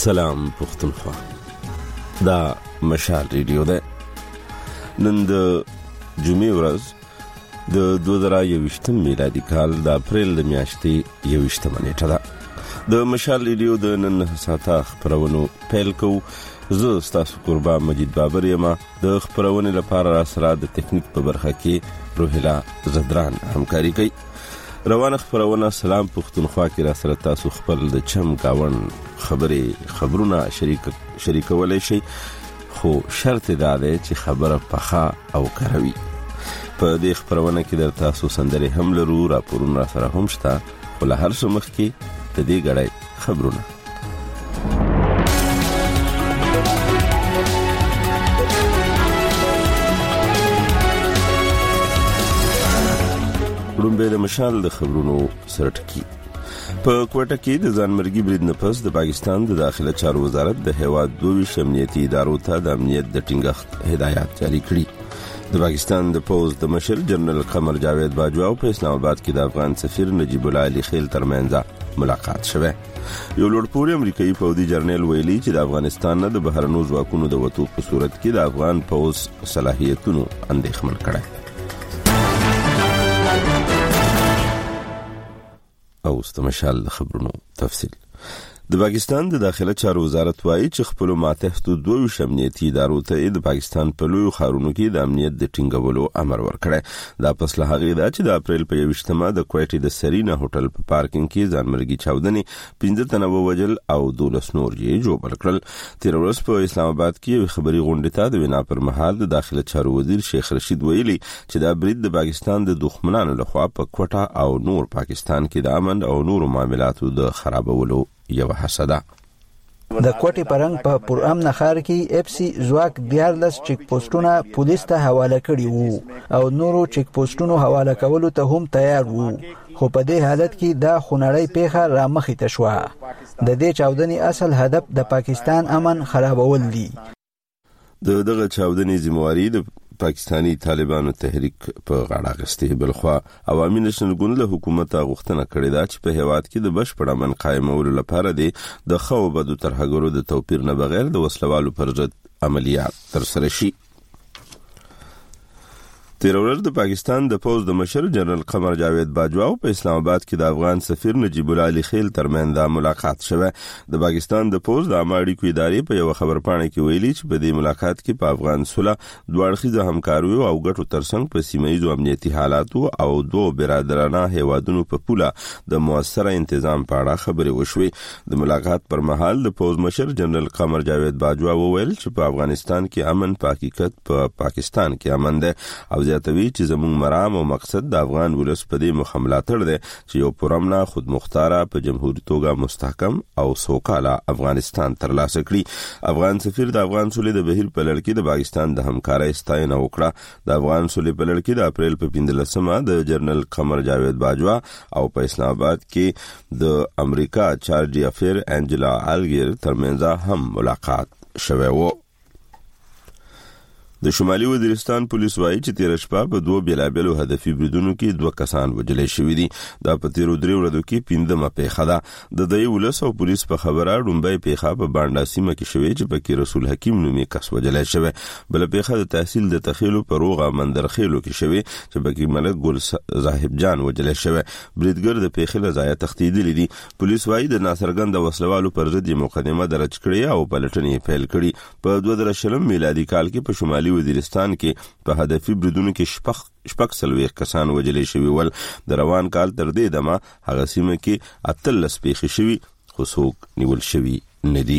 سلام پښتونخوا، دا مشال ریډیو ده. نن د جمعې ورځ د 2021 میلادي کال د اپریل د میاشتې 21 نیټه ده. د مشال ریډیو د نن ساعته خبرونو پیل کوو. زه ستاسو قربان مجید بابر یم. د خبرونې لپاره را سره د تکنیک په برخه کې روحیلا زدران همکاري کوي. روانه خبرونه سلام پښتونخوا کې را سره تاسو خپل د چم گاون خبرونه شریکولای شي، خو شرط دا دی چې خبره پخه او کروي. په دې خبرونه کې در تاسو سندري هم لرو، راپورونه را سره هم شته، خو له هر څه مخکې د دې غړې خبرونه. رومبه د مشال د خبرونو سرټکی. په کوټه کې د ځانمرګي برید نه پس د پاکستان د داخله چارو وزارت د هیواد 22 امنیتي ادارو ته د امنیت د ټینګښت هدایات جاری کړي. د پاکستان د پوز د مشر جنرال قمر جاوید باجوا په اسلام آباد کې د افغان سفیر نجیب الله علي خیل ترمنځ ملاقات شوه. یو لوړپوړی امریکایي پوځي جرنیل ویلي چې د افغانستان نه د بهرنیو ځواکونو د وټو په صورت کې د افغان پوز صلاحیتونو اندېښمن کړي. او استمشال خبرونو تفصیل. د پاکستان د داخله چارو وزارت وایي چې خپل ماتحت 22 امنیتي ادارو ته د پاکستان په لوی خارونو کې د امنیت د ټینګولو امر ورکړی. دا پس له هغې دا چې د اپریل په 21مه د کوټې د سرینا هوټل په پارکینګ کې ځانمرګي چاودنې 15 تنه ووژل او 12 نور یې جوړ کړل. تیر ورځ په اسلام آباد کې خبري غونډه ته د وینا پر مهال د داخله چارو وزیر شیخ رشید ویلي چې دا برید د پاکستان د دښمنانو لخوا په کوټه او نور پاکستان کې د امن او نور معاملاتو د خرابولو یو حسده. د کوټې پرنګ په پرامن ښار کې اف سی ځواک 14 چیک پوسټونه پولیس ته حواله کړي وو او نورو چیک پوسټونو حواله کولو ته هم تیار وو، خو په دې حالت کې دا خونړۍ پیښه را مخې ته شوه. د دې چاودنې اصل هدف د پاکستان امن خرابول دي. دغه چاودنې ذمہواری د پاکستانی طالبانو تحریک په غاړه اخیستې. بلخوا عوامي نشنل ګوند له حکومت غوښتنه کړې ده چې په هیواد کې د بشپړ امن قائمولو لپاره د خو بدو ترهګرو د توپیر نه بغیر د وسلوالو پر ضد عملیات ترسره شي. تیر ورځ د پاکستان د پوز د مشر جنرال قمر جاوید باجوا په اسلام آباد کې د افغان سفیر نجیب الله علي خیل ترمنځ ملاقات شوه. د پاکستان د پوز د اماړي کو ادارې په یو خبرپاڼه کې ویلي چې په دې ملاقات کې په افغان صلح دوړخیزه همکاري او ګټو ترڅنګ په سیمایي امنیتي حالاتو او دوه برادرانه هیوادونو په پوله د موثره تنظیم په اړه خبرې وشوې. د ملاقات پر مهال د پوز مشر جنرال قمر جاوید باجوا وویل چې په افغانستان کې امن په حقیقت په پاکستان کې امن ده او زیاتوي چې زموږ مرام او مقصد د افغان ولس په دې مخاملاتړ دی چې یو پرامنه خودمختاره په جمهوریت توګه مستحکم او سوکاله افغانستان ترلاسه کړي. افغان سفیر د افغان صلح د بهیر په لړ کې د پاکستان د همکارۍ ستاینه وکړه. د افغان صلح په لړ کې د اپریل په 15مه د جنرال قمر جاوید باجوا او په اسلام آباد کې د امریکا چارج افیر انجلا الګیر ترمنځ هم ملاقات شوه و. د شمالي وزیرستان پولیس وایي چې تیر شپه په دوه بیلابلو هدفي بریدونو کې 2 کسان وژل شوي دي. دا په تیر 3 ورځو کې 15مه پیښه ده. د دې ولس او پولیس په خبره ډومبۍ پیښه په باندې سیمه کې شوې چې په کې رسول حکیم نومي کس وژل شوی. بل پیښه د تحصیل د تخیلو په روغه مندرخیلو کې شوی چې په کې ملک ګل زاهب جان وژل شوی. بریدګر د پیښې له ځای تښتیدلی دي. پولیس وایي د ناصرګند وسلوالو پر ضد مقدمه درج کړې او پلټنې پیل کړې. په 2020 میلادي کال کې په شمالي وزیرستان کې په هدفي بریدونو کې شپږ کسان وژل شوي ول. د روان کال تر دې دمه هغه سیمه کې 13 پیښې شوي، خو څوک نیول شوي نه دي.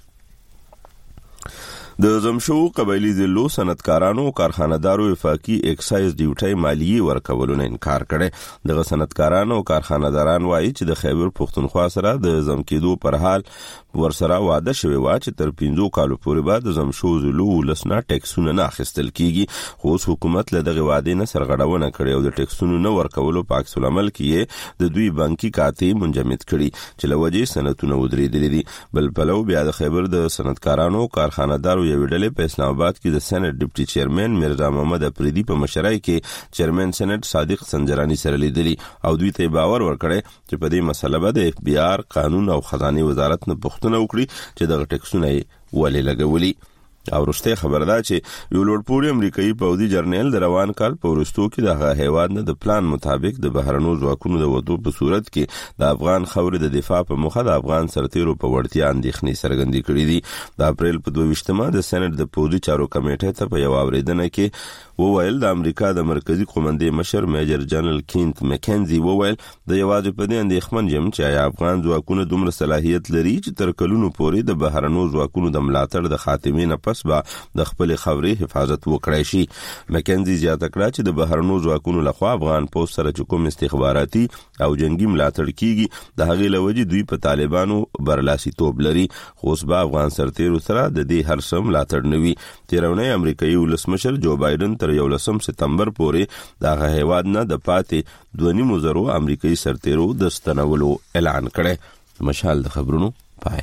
د زمشو قبایلی ضلعو صنعتکارانو او کارخانه‌دارو وفاقي اکسایز ډیوټي مالیه ورکولو نه انکار کړي. دغه صنعتکارانو او کارخانه‌داران وایي چې د خیبر پښتونخوا سره د زم کېدو پر حال ورسره وعده شوی و چې تر 5 کالو پورې به د زمشو ضلعو لسنه ټیکسونه نه اخیستل کیږي، خو حکومت له دغه وعده نه سرغړونه کړې او د ټیکسونو نه ورکولو په عکس العمل کې د دوی بانکي کاته منجمد کړي چې لوجې سنتونه ودرېدلې دي. بل پلو بیا د خیبر د صنعتکارانو او کارخانه‌دارو شوی ویډلې په اسلام آباد کې د سېنات ډیپټي چیرمن مرزا محمد افریدي په مشرۍ کې چیرمن سېنات صادق سنجرانی سره لیدلی او دوی ته باور ورکړی چې په دې مسله به د اف بی آر قانون او خزانه وزارت نه پوښتنه وکړي چې دغه ټیکسونه ولې لګولي. او وروسته خبر ده چې یو لوړپوړی امریکایي پوځي جرنیل د روان کال په وروستو کې د هیواد نه د پلان مطابق د بهرنو ځواکونو د وضو په صورت کې د افغان خاورې د دفاع په مخه د افغان سرتیرو په وړتیا اندېښنې څرګندې کړې دي. د اپریل په 22مه د سېنات د پوځي چارو کمیټې ته په یو اوریدنه کې وویل د امریکا د مرکزی قومندې مشر میجر جنرال کینت مکنزي وویل د یوازې په دې اندېښمن یم چې افغان ځواکونه دومره صلاحیت لري چې تر کلونو پورې د بهرنو ځواکونو د ملاتړ د خاتمې نه پس به د خپل خاورې حفاظت وکړي شي. مکنزي زیاته کړه چې د بهرنو ځواکونو لخوا افغان پولیس سره کوم استخباراتي او جنگي ملاتړ کیږي د هغې لوجې دوی په طالبانو برلاسي توب لري خو اوس به افغان سرتیرو سره د دې هر څه ملاتړ نوي. تیرونی امریکایي ولسمشر جو بایدن تر 11 سپتمبر پورې دغه هیواد نه د پاتې 2.5 زرو امریکایي سرتیرو د ستنولو اعلان کړی. مشال د خبرونو پای.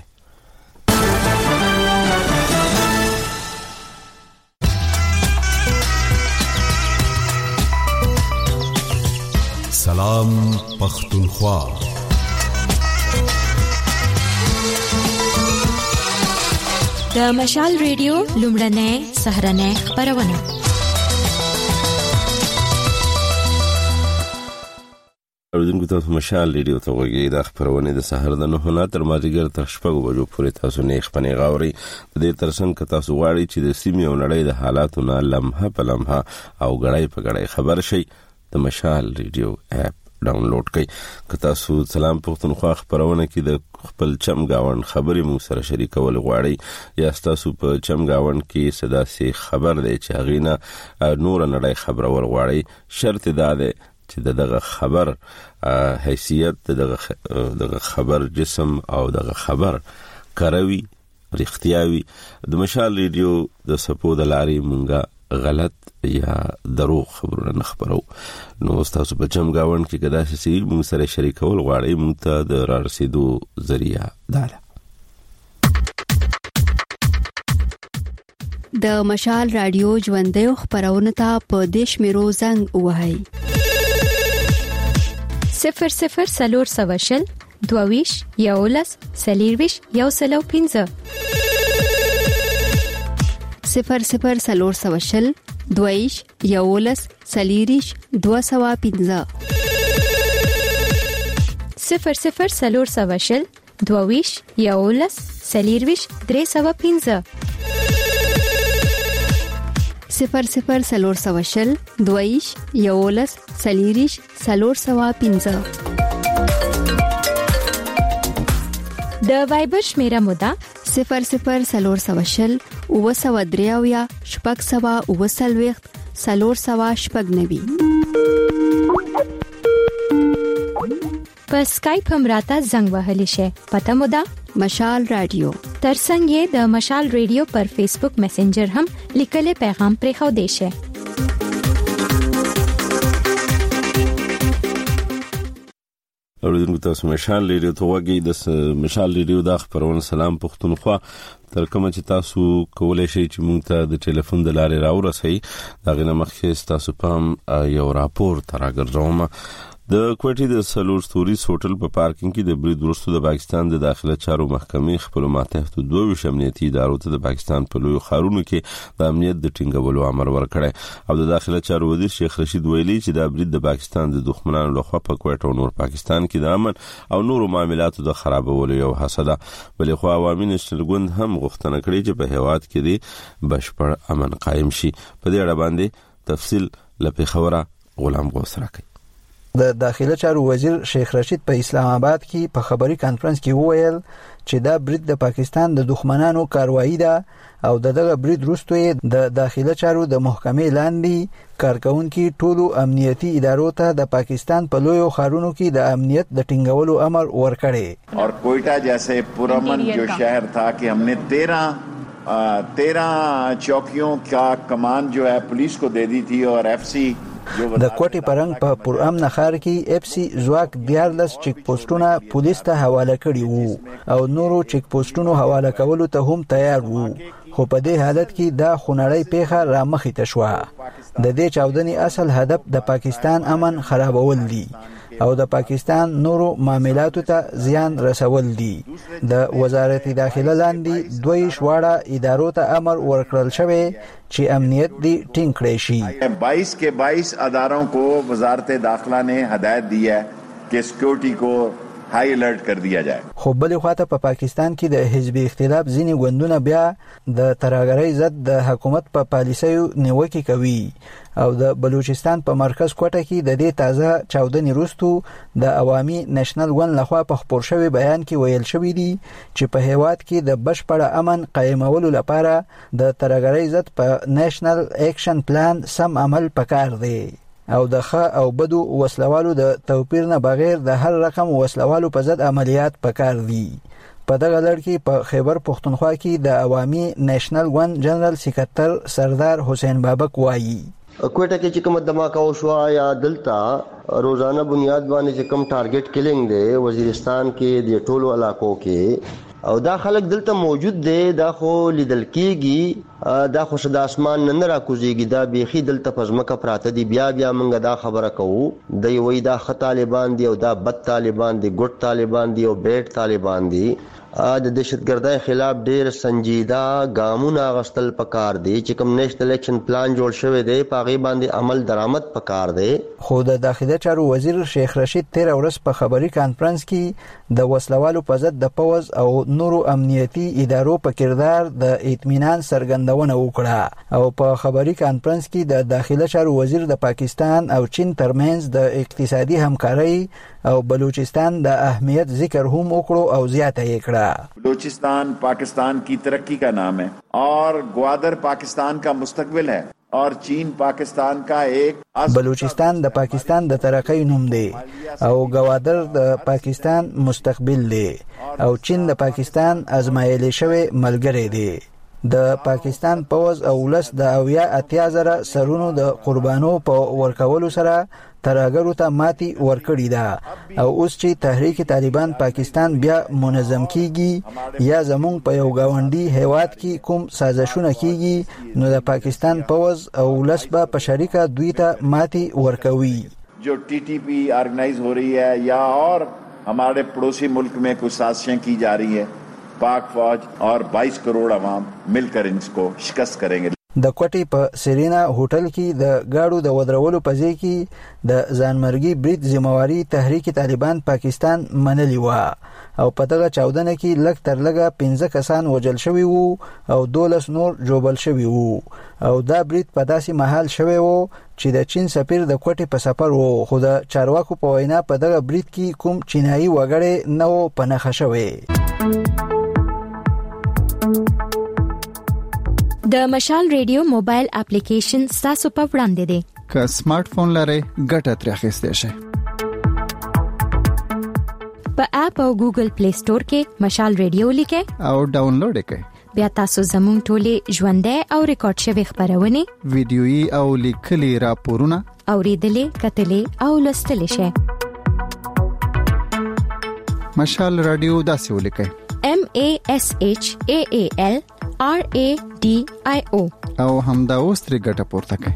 سلام پختونخوا. د مشال ریډیو لومړنۍ سهرنۍ خبرونه. اوریدونکو تاسو مشال ریډیو ته وګورئ. د خبرونه د سحر د 9 تر مازیګر تر 6 بجو پورې تاسو نه خبرونه غاوري. د دې ترڅنګ که تاسو غواړئ چې د سیمې او نړۍ د حالاتو نه لمحه په لمحه او غړای په غړای خبر شئ د مشال ریډیو اپ ډاونلوډ کړئ. که تاسو سلام پختونخوا خبرونه کې د خپل چمګاون خبرې مو سره شریکول غواړئ یا تاسو په چمګاون کې صدا سي خبر دی چې غینا نور نړۍ خبرول غواړئ شرط دا ده چې دغه خبر حیثیت دغه خبر جسم او دغه خبر کاروي رښتیاوي. د مشال ریډیو د سپو د لاري مونږه غلط یا دروغ خبرونه نه خبرو. نو تاسو په چمګاون کې کدا سي مونږ سره شریکول غواړئ مونږ ته د را رسیدو ذریعہ ده. د مشال رادیو ژوندۍ خبرونه ته په دیش میرو زنګ وهاي 00 سلور سواشل دوویش یولس سلیرویش یوسلو 00 سلور سواشل دویش یولس سلیریش 215 00 سلور سواشل دوویش یولس سلیرویش 315 00 سلور سواشل دویش یولس سلیریش 315 د وایبر شمیره مودا 00 سلور سواشل او سو دریاویا شپږ سوا او سلويخت سلور سوا شپږ نوي. په سکایپ هم راته زنګ وهلی شي. پته مودا مشال رادیو. ترڅنګ د مشال ریډیو پر فیسبوک میسنجر هم لیکل پیغام پرې خو دی شي. اوریدونکو تاسو مشال ریډیو ته وګورئ. د مشال ریډیو د خبرونه سلام پختونخوا تر کومه چې تاسو کولای شئ چې مونږ ته د ټلیفون د لارې راورسئ. دا غنه مخکې تاسو په یو راپور تراګرځوم. د کوټې د سلور ستوریز هوټل په پارکینګ کې د برید وروسته د پاکستان د داخله چارو محکمې خپل ماتحت 22 امنیتي ادارو ته د پاکستان په لوی خارونو کې د امنیت د ټینګولو امر ورکړی او د داخله چارو وزیر شیخ رشید ویلي چې د برید د پاکستان د دښمنانو لخوا په کوټه او نور پاکستان کې د امن او نورو معاملاتو د خرابولو یو حسده. بلې خو عوامي نېشنل ګوند هم غوښتنه کړې چې په هیواد کې د بشپړ امن قائم شي. په دې اړه باندې تفصیل لپاره خبره غلام غوسره کوي. د داخله چارو وزیر شیخ رشید په اسلام آباد کې په خبري کانفرنس کې وویل چې دا برید د پاکستان د دښمنانو کاروایی ده او دغه برید وروسته د داخله چارو د محکمې لاندې کارکونکو ټولو امنیتي ادارو ته د پاکستان په لوی خارونو کې د امنیت د ټینګولو امر ورکړی. اور کوئٹہ جیسے پرامن جو شہر تھا کہ ہم نے 13 چوکیوں کا کمان جو ہے پولیس کو دے دی تھی اور ایف سی د کوټې پرنګ په پرامن ښار کې اف سی ځواک 14 چیک پوسټونه پولیس ته حواله کړي وو او نورو چیک پوسټونو حواله کولو ته هم تیار وو خو په دې حالت کې دا خونړۍ پیښه را مخې ته شوه. د دې چاودنې اصل هدف د پاکستان امن خرابول دي او د پاکستان نورو معاملاتو ته زیان رسول دي. د وزارت داخله لاندې دوی شواړه ادارو ته امر ورکړل شوی چې امنیت دی ټینګ کړی شي. 22 के 22 اداروں کو وزارت داخلہ نے ہدایت دی ہے کہ سکیورٹی کو هاي الرټ کر دیا جائے. خو بلې خواته په پاکستان کې د حزب اختلاف ځینې ګوندونه بیا د ترهګرۍ ضد د حکومت په پالیسیو نیوکې کوي او د بلوچستان په مرکز کوټه کې د دې تازه چاودنې وروسته د عوامي نېشنل ګوند لخوا په خپور شوی بیان کې ویل شوی دی چې په هیواد کې د بشپړ امن قائمولو لپاره د ترهګرۍ ضد په نېشنل اکشن پلان سم عمل پکار دی او د ښه او بدو وسلوالو د توپیر نه بغیر د هر رقم وسلوالو په ضد عملیات پکار دي. په دغه لړ کې په خیبر پښتونخوا کې د عوامي نېشنل ګوند جنرال سکرټر سردار حسین بابک وایي کوټه کې چې کوم دماکه وشو یا دلته روزانه بنیاد باندې چې کوم ټارګټ کلینګ دی وزیرستان کې د ټولو علاقو کې او دا خلک دلته موجود دي دا خو لیدل کېږي دا خو د اسمان نه راکوزيږي دا بيخي دلته پزمکه پراته دي بیا موږ دا خبره کوو د وی دا خ طالبان دي او دا بد طالبان دي ګډ طالبان دي او بیٹ طالبان دي د دهشتګردۍ خلاف ډېر سنجیده ګامونه غستل پکار دي چې کوم نېشنل اکشن پلان جوړ شوی دی پاغي باندې عمل درآمد پکار دی. خو د داخله چارو وزیر شیخ رشید 13 ورځ په خبري کانفرنس کې د وسلوالو په ضد د پوز او نورو امنیتي ادارو په کردار د اطمینان څرګندونه وکړه او په خبري کانفرنس کې د داخله چارو وزیر د پاکستان او چین ترمنځ د اقتصادي همکارۍ او بلوچستان د اهمیت ذکر هم وکړو او زیاته یې کړه. بلوچستان پاکستان کی ترقی کا نام ہے اور گوادر پاکستان کا مستقبل ہے اور چین پاکستان کا ایک بلوچستان د پاکستان د ترقی نوم دی او گوادر د پاکستان مستقبل دی او چین د پاکستان ازمایلی شوی ملګری دی. د پاکستان پوز او ولس د 80,000 سرونو د قربانو په ورکولو سره ترهګرو ته ماتي ورکړی ده او اوس چې تحریک طالبان پاکستان بیا منظم کیږي یا زمونږ په یو گاونډي هیواد کې کوم سازشونه کیږي نو د پاکستان پوز او ولس به په شریکه دوی ته ماتي ورکوي. جو TTP آرگنائز ہو رہی ہے یا اور ہمارے پڑوسی ملک میں کچھ سازشیں کی جا رہی ہیں پاک فوج اور 22 کروڑ عوام مل کر ان کو شکست کریں گے. د کوټې په سرینا هوټل کې د گاډو د ودرولو په ځای کې د ځانمرګي برید ذمہواری تحریک طالبان پاکستان منلی و او په دغه چاودنه کې لږ تر لږه 15 کسان وژل شوي وو او 12 نور جوبل شوي وو او دا برید په داسې محل شوی وو چې د چین سفیر د کوټې په سفر وو خو د چارواکو په وینا په دغه برید کې کوم چینایي وګړی نه و پنهخه شوی. د مشال ریډیو موبایل اپلیکیشن تاسو په وړاندې دی که سمارټ فون لرئ ګټه ترې اخیستئ شئ. په اپ او ګوګل پلی سٹور کې مشال ریډیو لیکئ او ډاونلوډ یې کړئ. بیا تاسو زموږ ټولې ژوندۍ او ریکارډ شوی خبرونه ویډیويي او لیکلي راپورونه اوریدلې کتلې او لوستلې شئ. مشال رادیو داسې ولیکئ MASHAAL RADIO او همدا اوس ترې ګټه پورته کړئ.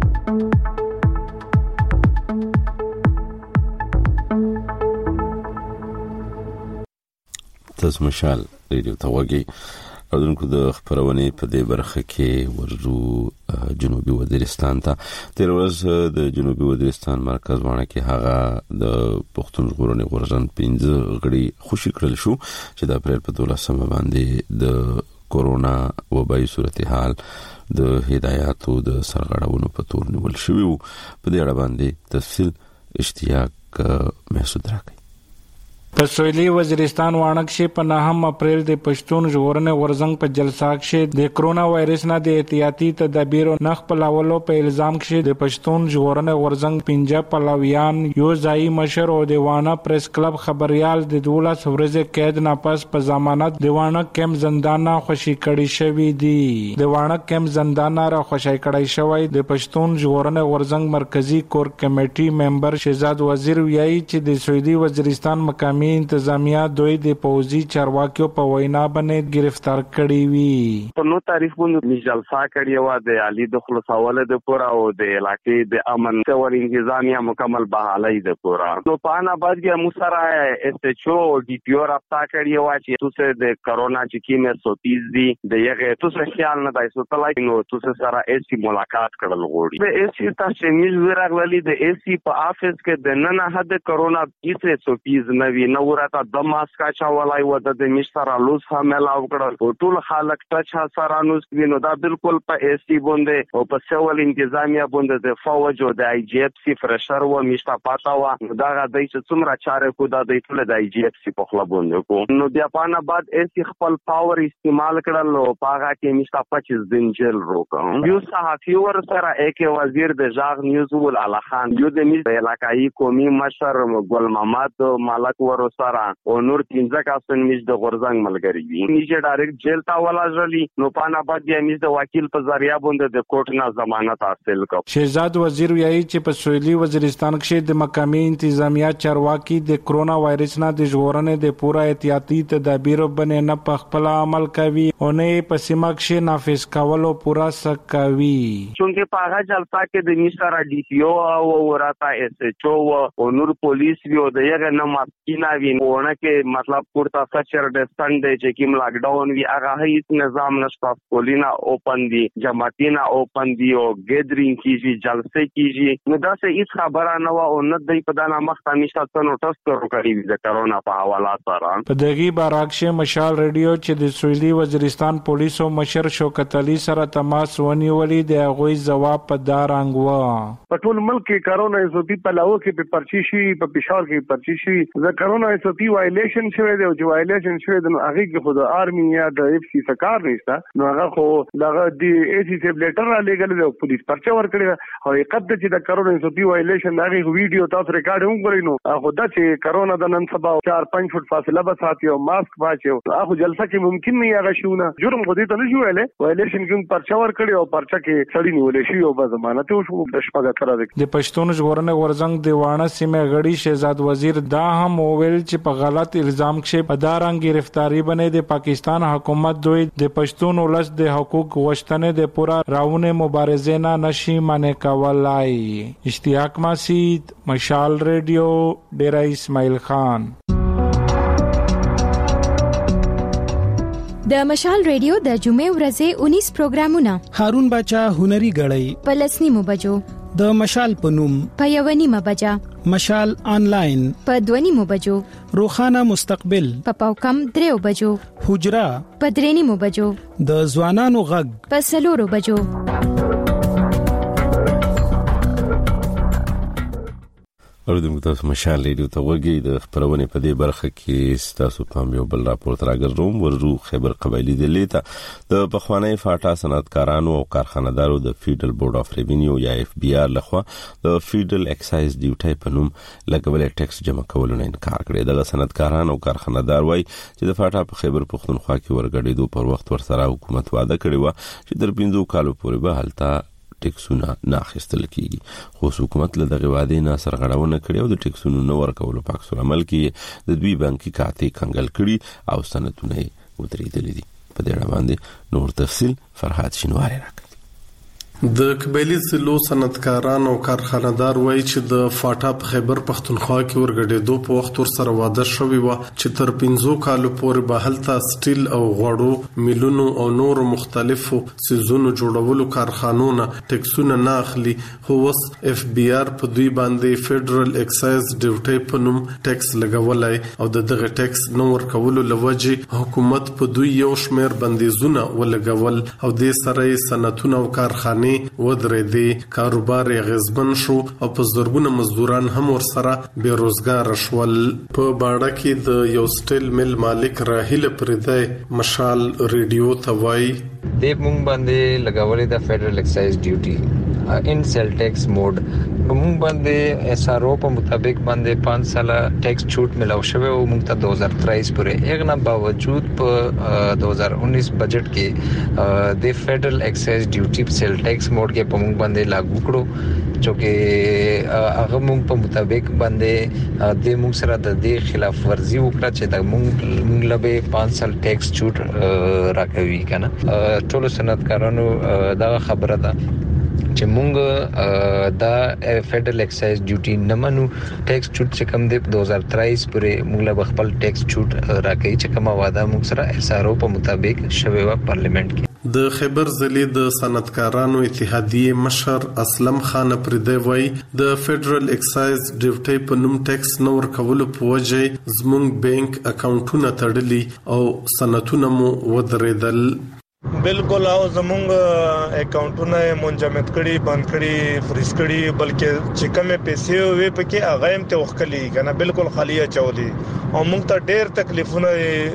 تاسو مشال ریډیو ته وګورئ او دغه د خبرونه په دې برخه کې ورزو جنوبي وزیرستان ته تیر ورځ د جنوبي وزیرستان مرکز باندې کې هغه د پښتون ژغورنې غورځنګ 15 غړي خوشی کړل شو چې د اپریل په 12 باندې د کورونا وبای صورتحال د هدایاتو د سرغړونو په تور نیول شوی وو. په دې اړه باندې تفصیل اشتیاق محسود راکړي. په سویلي وزیرستان وانک شي په 9 اپریل د پښتون ژغورنې غورځنګ په جلسه کې د کرونا وایرس نه د احتیاطي تدابیر نه خپلولو په الزام کې د پښتون ژغورنې غورځنګ 15 پلاویان یو ځای مشر او دیوانه پریس کلب خبريال د 12 ورځې قید نه پس په ضمانت دیوانه کم زندان خوشي کړي شوی دي. دیوانه کم زندان را خوشي کړي شوی د پښتون ژغورنې غورځنګ مرکزی کور کمیټي ممبر شهزاد وزیر ویایي چې د سویلي وزیرستان مقامی مقامی انتظامیه دوی د پوزي چارواکیو په وینا باندې گرفتار کړي وي. په نو تاریخ باندې جلسه کړی و د علي د خلاصول د پورا او د علاقې د امن څور انتظامیه مکمل بحالۍ د پورا. نو په انا بعد کې موسره اس ایچ او ډي پی او رابطه کړی و چې توسه د کرونا چې کیمه 130 دي د یغه توسه خیال نه دای سو تلای نو توسه سره اس سی ملاقات کړل غوړي. د اس سی تاسو نیز ورغلي د اس سی په افیس کې د نن حد کرونا 130 نوي نو راته د ماسکا چا ولای و د مشترا لوس حمله وکړل ټول خلک ټچ سره نو سپینو دا بالکل په اس سی باندې او په سیول انتظامیه باندې د فوج او د آی جی اف سی فرشر و مشتا پاتا و دا غدای چې څومره چاره کو دا د ټول د آی جی اف سی په خلا باندې کو. نو بیا پانا بعد اس سی خپل پاور استعمال کړل او پاغه کې مشتا 25 دن جیل روکه. یو صحافي ور سره اک وزیر د ژغ نیوز ول اعلی خان یو د ملت علاقائی قومي مشر ګل محمد مالک ور سره او نور 15 کسان مش د غورزنګ ملګری وي نیچه ډایرکټ جیل تا ولاجلی. نو پانا بعد بیا مش د وکیل په ذریعہ باندې د کوټ نه ضمانت حاصل کړ. شهزاد وزیر ویایي چې په سویلي وزیرستان کې د مقامی انتظامیه چارواکي د کرونا وایرس نه د ژغورنې د پوره احتیاطي تدابیر باندې نه په خپل عمل کوي او نه په سیمه کې نافذ کولو پورا سکوي. چونکه په هغه جلسه کې د مشترا ډي پی او او وراتا اس ایچ او نور پولیس ویو د یغه نه ماسکینا وینونه کې مطلب پورتا سچر د سنډ چې کیم لاک ډاون وی هغه هیڅ نظام نشته. کولینا اوپن دي جماعتینا اوپن دي او ګیدرینګ کیږي جلسه کیږي. نو دا څه هیڅ خبره نه و او نه د په دانا مخ تامیشته څنو ټس کړی د کرونا په حواله سره. په دغه بارکشه مشال ریډیو چې د سویلي وزیرستان پولیسو مشر شوکت علي سره تماس ونیولې د هغوی جواب په دارنګ و. په ټول ملک کې کرونا ایسوپی په لاو کې په پرچی شي په پېښور کې پرچی شي د کرونا ایسوپی وایلیشن شوی دی او چې وایلیشن شوی دی نو هغه کې خود آرمی یا د اف سی سرکار نشته. نو هغه خو دغه دی ای سی سی لیټر را لګل دی او پولیس پرچا ورکړي او یقد چې د کرونا ایسوپی وایلیشن هغه ویډیو تاسو ریکارډ هم کړئ. نو هغه د چې کرونا د نن سبا 4-5 فټ فاصله به ساتي او ماسک واچو هغه جلسه کې ممکن نه هغه شونه جرم خو دې ته نه شویلې وایلیشن کې پرچا ورکړي او پرچا کې سړی نیولې شي او به ضمانت وشو د شپږ تر د پښتون ژغورنې غورځنګ دیوانه سیمه غړي شهزاد وزیر دا هم وویل چې په غلط الزام کې په دارنګ گرفتاری باندې د پاکستان حکومت دوی د پښتون ولس د حقوق غوښتنې د پورا راونه مبارزه نه نشي مانع کولای. اشتیاق مسید مشال ریډیو ډیرا اسماعیل خان. د مشال ریډیو د جمعې ورځې 19 پروګرامونه هارون باچا هنري غړی په لسنیمو بجو د مشال پنوم په یونیمه بجا مشال آنلاین په 2 بجو روخانه مستقبل په پاوکم 3 بجو حجرا په 3 بجو د ځوانانو غږ په 4 بجو. اوردونکو تاسو مشال ریډیو ته وګورئ. د خبرونه په دې برخه کې تاسو پام یو بل راپور تراګرځوم ورجو خیبر قبایلی دلې ته د پخوانی فاټا صنعتکارانو او کارخانه‌دارو د فیډرل بورډ اف ریوینیو یا اف بی آر لخوا د فیډرل ایکسایز ډیوټي په نوم لګولې ټیکس جمع کولو نه انکار کړی. د صنعتکارانو او کارخانه‌دار وایي چې د فاټا په خیبر پښتونخوا کې ورګډېدو پر وخت ورسره حکومت وعده کړی و چې تر 15 کالو پورې به هلته ټیکسونه نه اخیستل کیږي. خو حکومت له دغه وعده نه سرغړونه کړې او د ټیکسونو نه ورکولو په عکس العمل کې د دوی بانکي کارتې کنګل کړي او سندونه ودرېدلې دي. په دې اړه باندې نور تفصيل فرحات شینواری راکړي. د قبایلی ضلعو صنعتکاران او کارخانه‌دار وایي چې د فاټا په خیبر پښتونخوا کې ورګډېدو په وخت ورسره وعده شوی و چې تر 15 کالو پورې به هلته سټیل او غوړو میلونو او نور مختلفو سيزونو جوړولو کارخانونو ټیکسونه نه اخلي. خو اوس اف بی آر په دوی باندې فیډرل ایکسایز ډیوټي په نوم ټیکس لګولای او دغه ټیکس نو ورکولو لوجه حکومت په دوی یو شمېر بندیزونه ولګول او د سره صنعتونو او کارخانه ودرېدي. کاروبار غزبن شو او په زرګونه مزدوران هم ورسره بیروزګار شول. په باړه کې د یو سټیل مل مالک راهیل پردای مشال ریډیو ته وایي د مونږ باندې لګولې د فیډرل ایکسایز ډیوټي ان سیل ټیکس موډ موږ باندې اس ار او په مطابق باندې 5 سال ټیکس چھوٹ ملاو شوی او موږ ته 2023 پورې اغنا باوجود په 2019 بجٹ کې د فیډرل ایکسایز ډیوټي سیل ټیکس موډ کې په موږ باندې لاګو کړو جو کې هغه موږ په مطابق باندې د موږ سره د دې خلاف ورزي وکړه چې د موږ لبه 5 سال ټیکس چھوٹ راکوي کنه ټول صنعتکارانو دا خبره ده چې موږ دا فیډرل ایکسایز ډیوټي نه منو ټیکس چھوٹ چې کم دی 2023 پورې موږ له خپل ټیکس چھوٹ راکړي چې کومه وعده موږ سره اس ار او په مطابق شوی و پارلیمنت کې د خیبر ضلع د صنعتکارانو اتحادیه مشر اسلم خان پردی وای د فیډرل ایکسایز ډیوټي په نوم ټیکس نور کول په وجه زمونږ بانک اکاونټونه تړلي او صنعتونه مو ودرېدل بالکل او زمونږ اکاونټونه منجمد کړي بند کړي فریز کړي بلکې چې کومه پیسې وي پکې هغه هم ته وکړي کنه بالکل خالی چولي او موږ ته ډېر تکلیفونه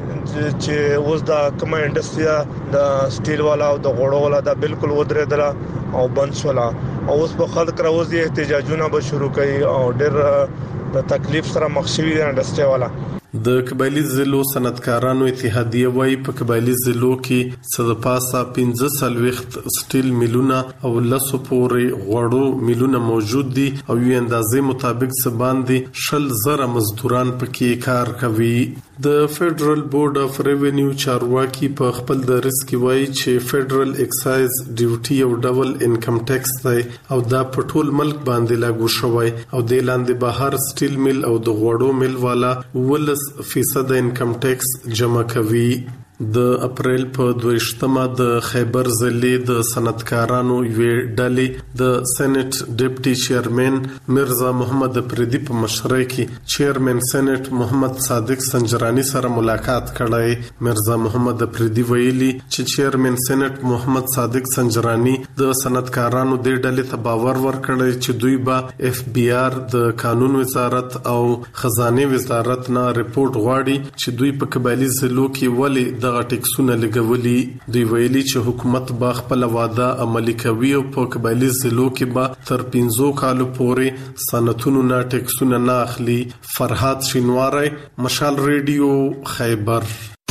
چې اوس دا کومه انډستری د سټیل والا او د غوړو والا دا بالکل ودرېدل او بند شول او اوس په خلک راوځي احتجاجونه به شروع کړي او ډېر د تکلیف سره مخ شوي د انډستری والا د قبایلی ضلعو صنعتکارانو اتحادیه وای په قبایلی ضلعو کې صدپاسا 15 سټیل میلونه او لسو پورې غوړو میلونه موجود دي او یو اندازې مطابق سباندې 10,000 مزدوران پکې کار کوي د فیډرل بورډ اف ریوینیو چارواکي په خپل درس کې وایي چې فیډرل ایکسایز ډیوټي یو ډبل انکم ټیکس دی او دا په ټول ملک باندې لاګو شوی او د لاندې بهر سټیل میل او د غوړو میل والا 10% انکم ټیکس جمع کوي د اپریل په 22مه د خیبر ضلع د صنعتکارانو یوې ډلې د سېنات ډیپټي چیرمن مرزا محمد پردی په مشرۍ کې چیرمن سېنات محمد صادق سنجرانی سره ملاقات کړی مرزا محمد پردی ویلي چې چیرمن سېنات محمد صادق سنجرانی د صنعتکارانو د ډلې ته باور ورکړی چې دوی به اف بي آر د قانون وزارت او خزانه وزارت نه ریپورت غواړي چې دوی په قبایلی ضلعو کې ولې د ټیکسونه لګولي دوی ویلي چې حکومت با خپل وعده عملي کوي او په قبایلی ضلعو کې به تر 15 کال پورې صنعتونو نه ټیکسونه نه اخلي فرحات شینواری مشال ریډیو خیبر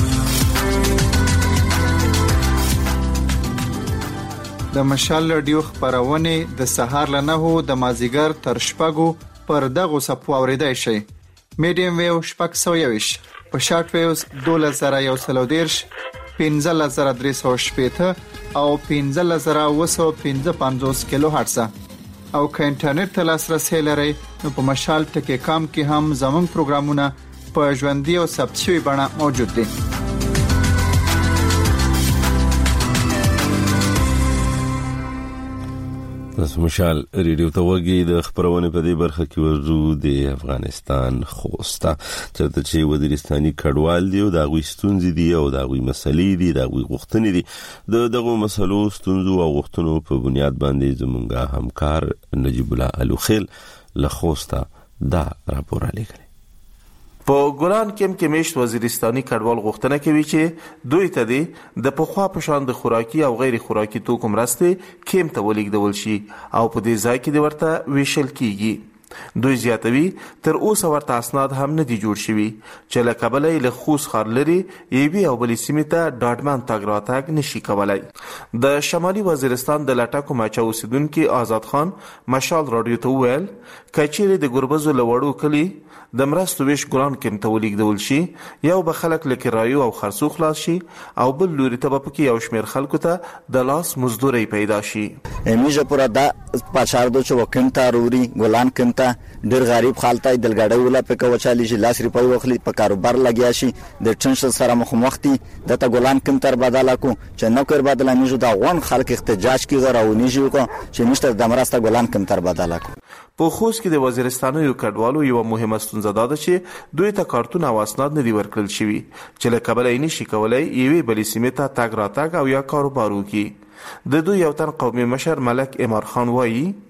د مشال ریډیو خبرونه د سهار له 9 د مازیګر تر شپږو پر دغه صفو اوریدای شي میډیم ویو شپږ 120 په شارټ ویوز 2130 15380 او 15255 کیلو هرتز او که انټرنیټ ته لاسرسي لرئ نو په مشال ټکی کام کې هم زموږ پروګرامونه په ژوندۍ او ثبت شوی بڼه موجود دي تاسو مشال ریډیو ته وګورئ د خبرونه په دې برخه کې ورزو د افغانستان خوستا چې وزیرستاني کډوال دی او د غوښتنې دي او د غوښ مسلې دي د غوښ غوښتنې دي دغه مسلو ستونزو او غوښتنو په بنیاد باندې زمونږه همکار نجیب الله الوخیل له خوستا دا راپور لیکلی په ګلان کې مشت وزیرستاني کډوال غوښتنه کوي چې دوی ته د پخوا په شان د خوراکي او غیر خوراکي توکو مرستې کیم ته ولیږدول شي او په دې ځای کې ورته ویشل کیږي دوی زیاتوي تر اوسه ورته اسناد هم نه دي جوړ شوي چې له کابل له خوست ښار لري ایوي او بلې سیمې ته ډاډمان تګ راتګ نشي کولای د شمالي وزیرستان د لټاکو ماچا اوسیدونکو آزاد خان مشال رادیو ته ویل کچېره د ګربزو لوړو کلی د مرستو ویش ګران کې ته ولیږدول شي یو به خلک لکه رایو او خرڅو خلاص شي او بل لوري ته په کې یو شمیر خلکو ته د لاس مزدوري پیدا شي امیجه پورا دا پاشار دو چې وکنتا روري ګلان کنتا ډیر غریب خالتای دلګړې ولا په کوچالي شي لاس ریپای وخلی په کاروبار لګیا شي د ټنشن سره مخمختي د تا ګلان کنتر بدل کو چې نو کړ بدل امیجه دا غون خلک احتجاج کی غراونی شي کو چې نشته د مرسته ګلان کنتر بدل کو په خوست کې د وزیرستانو یو کډوالو یو مهمه ستونزه ده چې دوی ته کارتون او اسناد نه دی ورکړل شوی چې له کابل یې نشي کولای یوې بلې سیمې ته تګ راتګ او یا کاروبار وکړي د دوی یو تن قومي مشر ملک امار خان وایي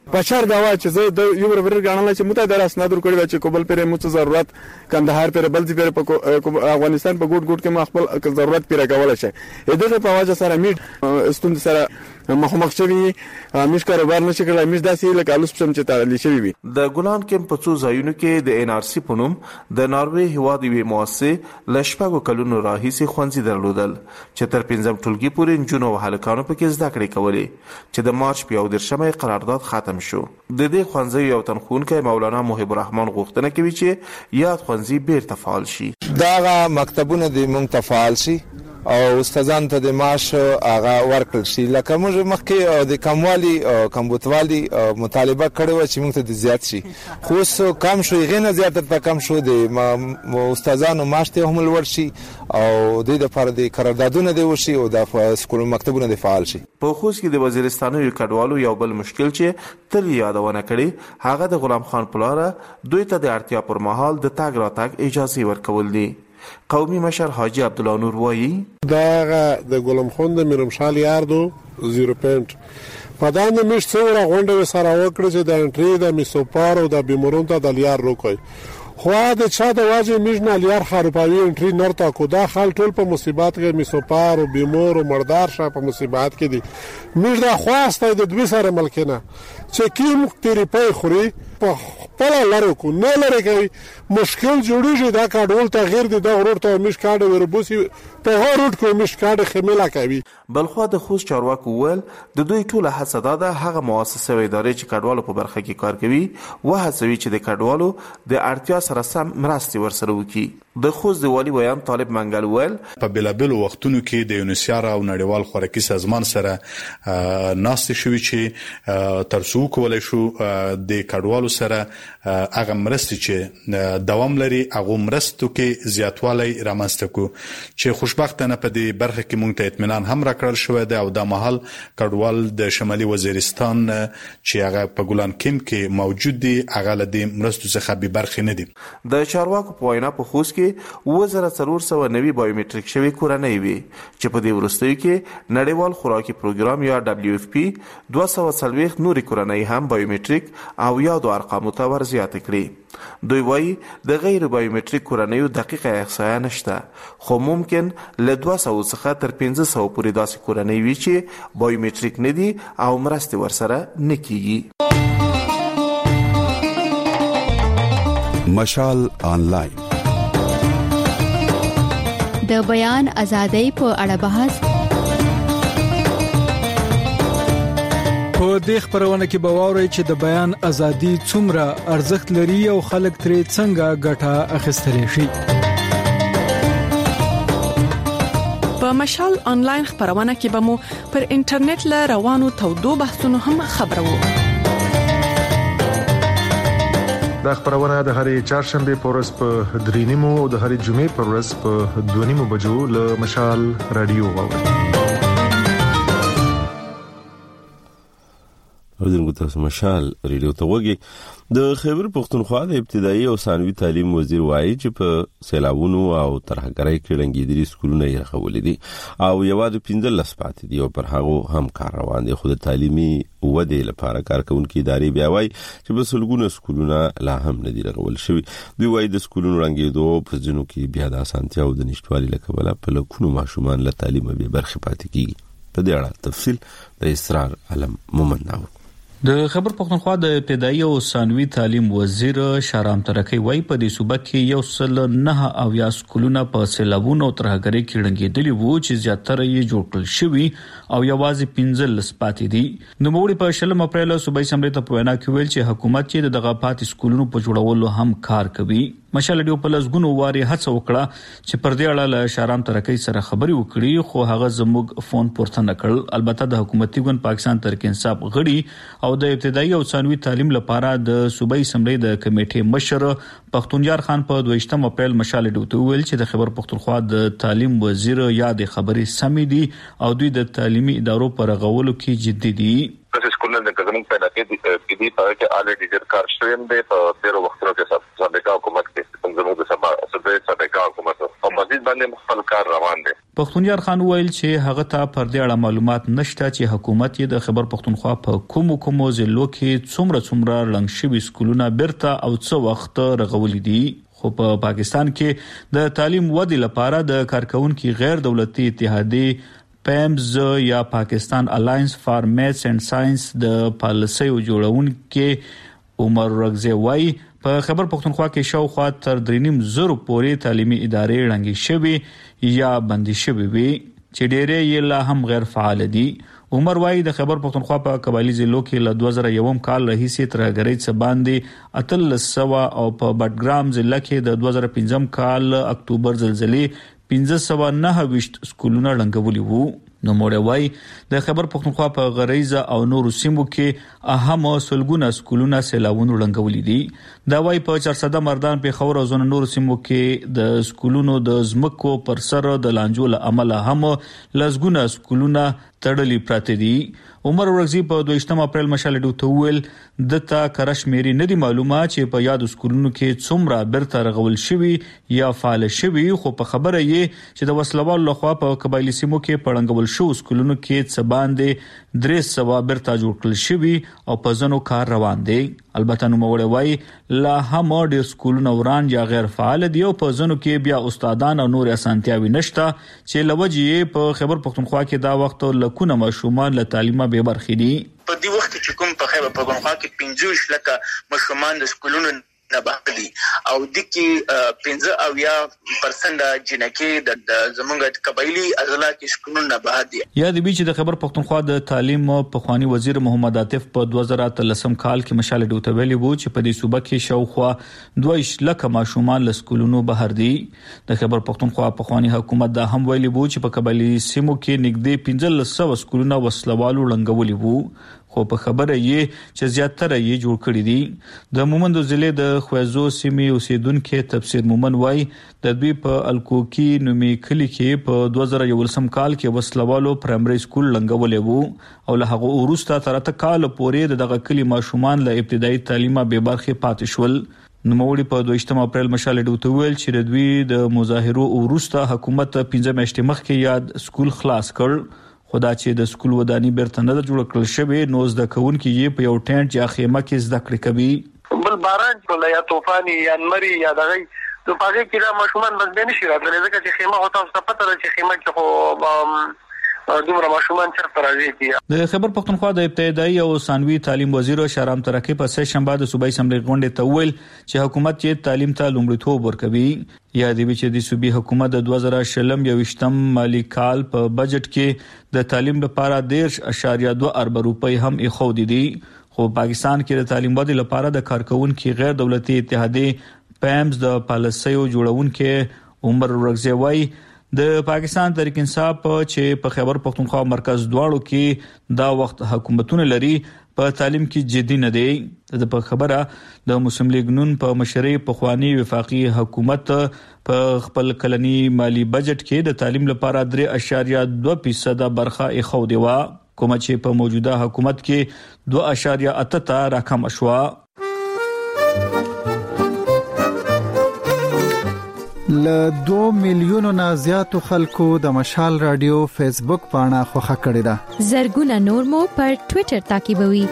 بشر دا وا چې زه د یو ورور غاڼل چې مته در اسناد ور کړی چې کوبل پر مو ضرورت کندهار پر بل دي پر افغانستان په ګوټ ګوټ کې ما خپل ضرورت پیره کول شي دغه په واجه سره میټ استوند سره مخمخ شوی مش کاروبار نشي کولای مش داسې لکه الوس پم چې تعالی شوی وي د ګلان کېم په څو ځایونو کې د ان ار سی په نوم د ناروې هوادي وی مؤسسه لشپږو کلونو راهیسي خوندې درلودل چې تر 15 ټولګي پورې جنو هلکانو په کې زده کړې کولې چې د مارچ په 13 قرارداد ختم شو د دې خوندې یو تنخونکې مولانا محب الرحمن غوښتنه کوي چې یاد خوندې بیرته فعال شي دا مکتبونه د مونږ ته فعال شي او استادان ته د معاش هغه ورکړل شي لکه موږ مخکې د کموالي او کمبوتوالي مطالبه کړو چې موږ ته د زیات شي خو څو کم شو غینه زیاتره ته کم شو د استادانو معاش ته هم لوړ شي او د لپاره د قراردادونه دی وشي او د سکول مکتبونه د فعال شي په خوست کې د وزیرستان یو کډوالو یو بل مشکل چې تل یادونه کړي هغه د غلام خان پلاره دوی ته د اړتیا پر مهال د تاګ راتګ اجازه ورکول دي قومي مشر حاجی عبدالله نور وایي دا د غلام خان د میرمشال یاردو 0 پنټ په دانه مش څوره غونډه سره وکړه چې د انټری د میسوپار او د بیمورون ته د لیار روکوي خو د چا د واجه میژنه لیار خرپاوی انټری نرتا کو دا خال ټول په مصیبات کې میسوپار او بیمور او مردار شه په مصیبات کې دي میژ دا خواسته د دوی سره ملکنه چې کیم تیری پای خوري په خپل لارو کو نه لري کوي مشکل جوړیږي دا کاډول تغیر دي دا ورور ته مش کاډ وربوسی په هروټ کو مش کاډ خمیلا کوي بلخو د خوست چارواکو ول د دوی ټوله حسدا ده هغه مؤسسه و ادارې چې کډوالو په برخه کې کار کوي وهڅوي چې د کډوالو د اړتیا سره سم مرستې ورسره وکړي د خوست د والی ویان طالب منګل ول په بلابل وختونو کې د یونیسیار او نړیوال خوراکي سازمان سره ناست شوی چې ترڅو کولای شو د کډوالو سره هغه مرستې چې دوام لري هغه مرستو کې زیاتوالی رامنځته کو چې خوشبختانه په دې برخه کې مونږ ته اطمینان هم راکړل شوی دی او د محل کډوال د شمالي وزیرستان چې هغه په ګلان کېم کې موجود دي هغه له دې مرستو څخه به برخه نه دي د چارواکو په وینا په خوست کې 2490 بایومټریک شوی کورنۍ وي چې په دې وروستیو کې نړیوال خوراکي پروګرام یا WFP 240 نوري کورنۍ هم بایومټریک او یادو ارقامو ته ورزیات کړي دوی وایي د غیر بایومټریک کورنۍ دقیقه احصایه نشته خو ممکن له 200 څخه تر 1500 پورې داسې کورنۍ وي چې بایومټریک نه دي او مرستې ورسره نه کیږي مشال آنلاین د بیان ازادۍ په اړه بحث په دې خبرونه کې به واورئ چې د بیان ازادي څومره ارزښت لري او خلک ترې څنګه ګټه اخیستلی شي په مشال آنلاین خبرونه کې به مو پر انټرنیټ له روانو تودو بحثونو هم خبرو دا خبرونه د هرې چهارشنبه په ورځ په 3:30 او د هرې جمعې په ورځ په 2:30 بجو له مشال رادیو واورئ ورځنګو تاسو مشال ریډیو ته وګورئ د خیبر پختونخوا د ابتدایي او ثانوي تعلیم وزیر وایي چې په سیلابونو او ترهګرۍ کې لنګېدلي سکولونه یې راغولي دي او یوازې 15 پاتې دي او پر هغه هم کار روان دي خو د تعلیمي ودې لپاره کارکونکو ادارې بیا وایي چې په سلګونه سکولونه لا هم نه دي راغول شوي دوی وایي د سکولونو رنګېدو په ځینو کې بیا د اسانتیا او د نشټوالي له کبله په لکونو ماشومان له تعلیمه بې برخې پاتې کیږي په دې اړه تفصیل د اسرار علم مومند ناو د خبر پختونخوا د ابتدایي او ثانوي تعلیم وزیر شارام ترکی وای په دې صوبه کې 109 او یا سکولونه په سیلابونو او ترهګرۍ کې ړنګېدلي وو چې زیاتره یې جوړ کړل شوي او یوازې 15 پاتې دي نو موږ په 16 اپریل صوبایي اسمبلی ته په وینا کې ویل چې حکومت چې دغه پاتې سکولونو په جوړولو هم کار کوي مشال ډیو په لسګونو واري هڅه وکړه چې پر دې اړه له شارام ترکی سره خبري وکړي خو هغه زموږ فون پورته نکړ البته د حکومتي ګوند پاکستان تحریک انصاف غړي او د ابتدایي او ثانوي تعلیم لپاره د صوبایي اسمبلی د کمیټې مشر پختونجار خان په 22 اپریل مشال ډیو ته ویل چې د خبر پختونخوا د تعلیم وزیر یاد خبري سمې دي او دوی د تعلیمي ادارو پر غولو کې جدي دي پس سکولونه د کزمن پیدا کې دي په کې الریډي ډیر کار شویم دی په ډیرو وختونو کې سابقه حکومت کې څنګه د سبا حکومت او مزید باندې خپل کار روان دی. پښتونیار خان ویل چې هغه ته پر دې اړه معلومات نشته چې حکومت یې د خیبر پښتونخوا په کومو ضلعو کې څومره لنګ شوي سکولونه بیرته او څه وخت رغولي دي. خو په پاکستان کې د تعلیم ودې لپاره د کارکونکو غیر دولتي اتحادیه پیمز یا پاکستان الاینس فار میتھس اینڈ ساينس د پالیسیو جوړونکو عمر رغزی وای په خیبر پښتونخوا کې شاوخوا تر 3.5 پورې تعلیمي ادارې ړنګې شوي یا بندي شوي وي چې ډېرې یې لا هم غیر فعال دي. عمر وای د خیبر پښتونخوا په قبایلی ضلعو کې له 2001 کال راهیسې ترهګرۍ څخه باندې 1300 او په بټګرام ضلع کې د 2015 کال اکتوبر زلزلې 1529 سکولونه ړنګولي وو. نو موږ وای د خیبر پښتونخوا په غریزه او نورو سیمو کې اهم سلګونه سکولونه سیلاوونو ړنګولي دي. دا وای په 400 مردان په خور او زون نورو سیمو کې د سکولونو د زمکو پر سر د لانجو له عمله هم لزګونه سکولونه تړلي پراته دي. عمر ورغزی په 22 اپریل مشال ډوته ویل دته کرشمیري ندي معلومه چې په یاد سکولونو کې څومره برته رغول شوی یا فعال شوی. خو په خبره یې چې د وسلوال لخوا په قبایلی سیمو کې پړنګول شو سکولونو کې څه باندې 300 برته جوړ کړل شوی او په ځنو کار روان دی. البته نو موږ وای لا هم ډیر سکولونه وران یا غیر فعال دي او په ځنو کې بیا استادان او نور اسانتیاوي نشته چې لوجې په خیبر پښتونخوا کې دا وخت لکونه ماشومان له تعلیمه به برخې دي. په دې وخت کې کوم په خیبر پښتونخوا کې 15 لکه ماشومان د سکولونو نه بهدي او د کې 15% جنکې د زمونږ قبایلی اضلاع کې سکولونو نه بهدي. یا د بیچ د خیبر پښتونخوا د تعلیم په خواني وزیر محمد عاطف په 2013 کال کې مشال ډوته ویلي وو چې په دې صوبه کې شاوخوا 2 لک ماشومان له سکولونو بهر دي. د خیبر پښتونخوا په خواني حکومت دا هم ویلي وو چې په قبایلی سیمو کې نږدې 1500 سکولونه وسلوالو ړنګولي وو. خو په خبره یې چې زیاتره یې جوړ کړی دي. د مومند ضلع د خوازو سیمې اوسیدونکو تفسیر مومن وای د دوی په الکوکی نومي کلی کې په 2011 کال کې وسلوالو پرایمري سکول ړنګولې وو او له هغه وروسته تر اته کال پورې دغه کلی ماشومان له ابتدایي تعلیمه به برخه پاتې شول. نوموړي په 22 اپریل مشال ډوته ویل چې د دوی د مظاهرو وروسته حکومت 15 میاشتې مخکې یاد سکول خلاص کړ. خدا چې د سکول ودانی بیرته نه جوړ کړل شوی نو زده کوونکي یې په یو ټینټ یا خیمه کې زده کړې کوي. بل باران په یا طوفاني یا نمري یا دغه د پاګه کې را ماشومان بس به نشي راتللی ځکه چې خیمه هوتا څه پته ده چې خیمه کې خو دومره ماشومان چرته راځي. د خیبر پښتونخوا د ابتدایي او ثانوي تعلیم وزیر شهرام ترکی په سه شنبه د صوبایي اسمبلی غونډې ته ویل چې حکومت یې تعلیم ته لومړیتوب ورکوي. یا د چې د صوبې حکومت د 2020 مالی کال په بجټ کې د تعلیم لپاره 10.2 ارب روپۍ هم ایښودي دي. خو پاکستان کې د تعلیم ودې لپاره د کارکونکو غیر دولتي اتحادیه پیمز د پالیسیو جوړونکو عمر رغزی وای د پاکستان تحریک انصاف چې په خیبر پښتونخوا مرکز دواړو کې دا وخت حکومتونه لري په تعلیم کې جدي نه دی. د خبره د مسلم لیگ نون په مشرۍ په خواني وفاقي حکومت په خپل کلنی مالی بجټ کې د تعلیم لپاره 3.2% برخه ایښودي و کوم چې په موجوده حکومت کې 2.8 راکم شو. ل 2 میلیونو نه زیاتو خلکو د مشال رادیو فیسبوک پاڼه خوښه کړې ده. زرګونه نور مو پر ټوئیټر تعقیبوي.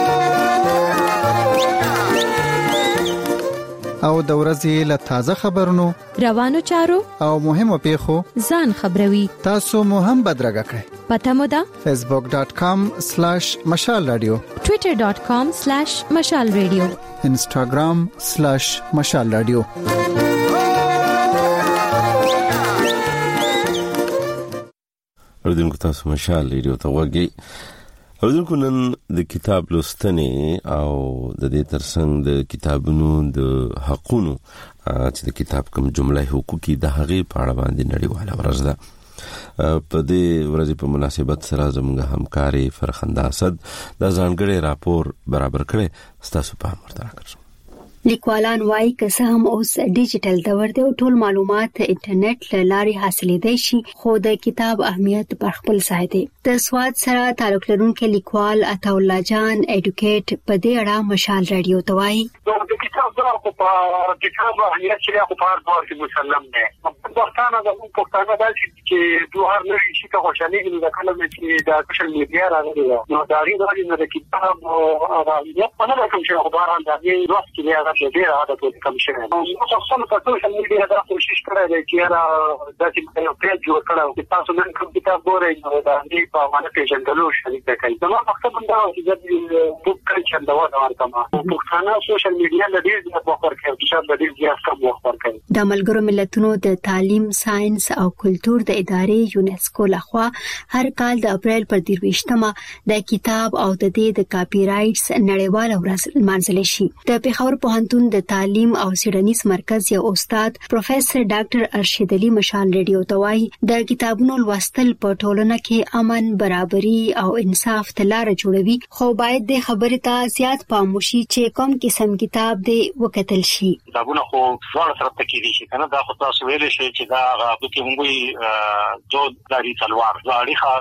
او د ورځې له تازه خبرونو روانو چارو او مهمو پیښو ځان خبروي. تاسو مو هم بدرګه کړئ. پته مو ده facebook.com/mashalradio twitter.com/mashalradio instagram/mashalradio. اوردونکو تاسو مشال ریډیو ته وګورئ. اوردونکو نن د کتاب لوستنې او د دې ترڅنګ د کتابونو د حقونو چې د کتاب کوم جمله حقوقي د هغې په اړه باندې نړیواله ورځ ده. په دې ورځې په مناسبت سره زموږ همکاري فرخنده اسد د ځانګړي راپور برابر کړي. تاسو په امر راکړئ. لیکوالان وايي که څه هم اوس ډیجیټل دور دی او ټول معلومات انټرنیټ له لارې حاصلېدای شي خو د کتاب اهمیت پر خپل ځای دی. د سواد سره تعلق لرونکي لیکوال عطا الله جان اډوکیټ په دې اړه مشال رادیو ته وايي د کتاب خو په کتاب اهمیت چې خو په هر دور کې مسلم دی. په پښتانه د پښتانه داسې چې دوه هر نوي شي ته خوشالي د کلمې چې د سوشل میډیا راغلي نو دا غوړي د کتاب او اهمیت په نه کوم چې خبران د دې وخت کې هغه ډېر عادت وکړي کوم شي. نو تاسو په سوشل میډیا دا کوشش کړی دی چې دا داسې یو پیج جوړ کړو چې تاسو نن کوم کتاب ګورئ نو دا دې په باندې پیژندلو شریک کړئ. دا مقصد دا چې د بوک کلچر دا ورته ما پښتانه سوشل میډیا د دې په خبر کې چې د دې ځای کم وخت کوي. د ملګرو ملتونو د تعلیم، ساينس او کلتور د ادارې یونسکو لخوا هر کال د اپریل پر 23مه د کتاب او د دې د کاپی رائټس نړیواله ورځ لمانځل شي. د پیښور پوهنتون د تعلیم او څېړنیز مرکز یو استاد پروفیسور ډاکټر ارشد علي مشال ریډیو ته وایي د کتابونو لوستل په ټولنه کې امن، برابري او انصاف ته لار جوړوي، خو باید د خبرې ته زیات پام وشي چې کوم قسم کتاب دی وکتل شي. کتابونه خو ډول سره تکي دي چې کنه دا خو تاسو ویل شي چې دا هغه کې موږ جو داري تلوار ځاړي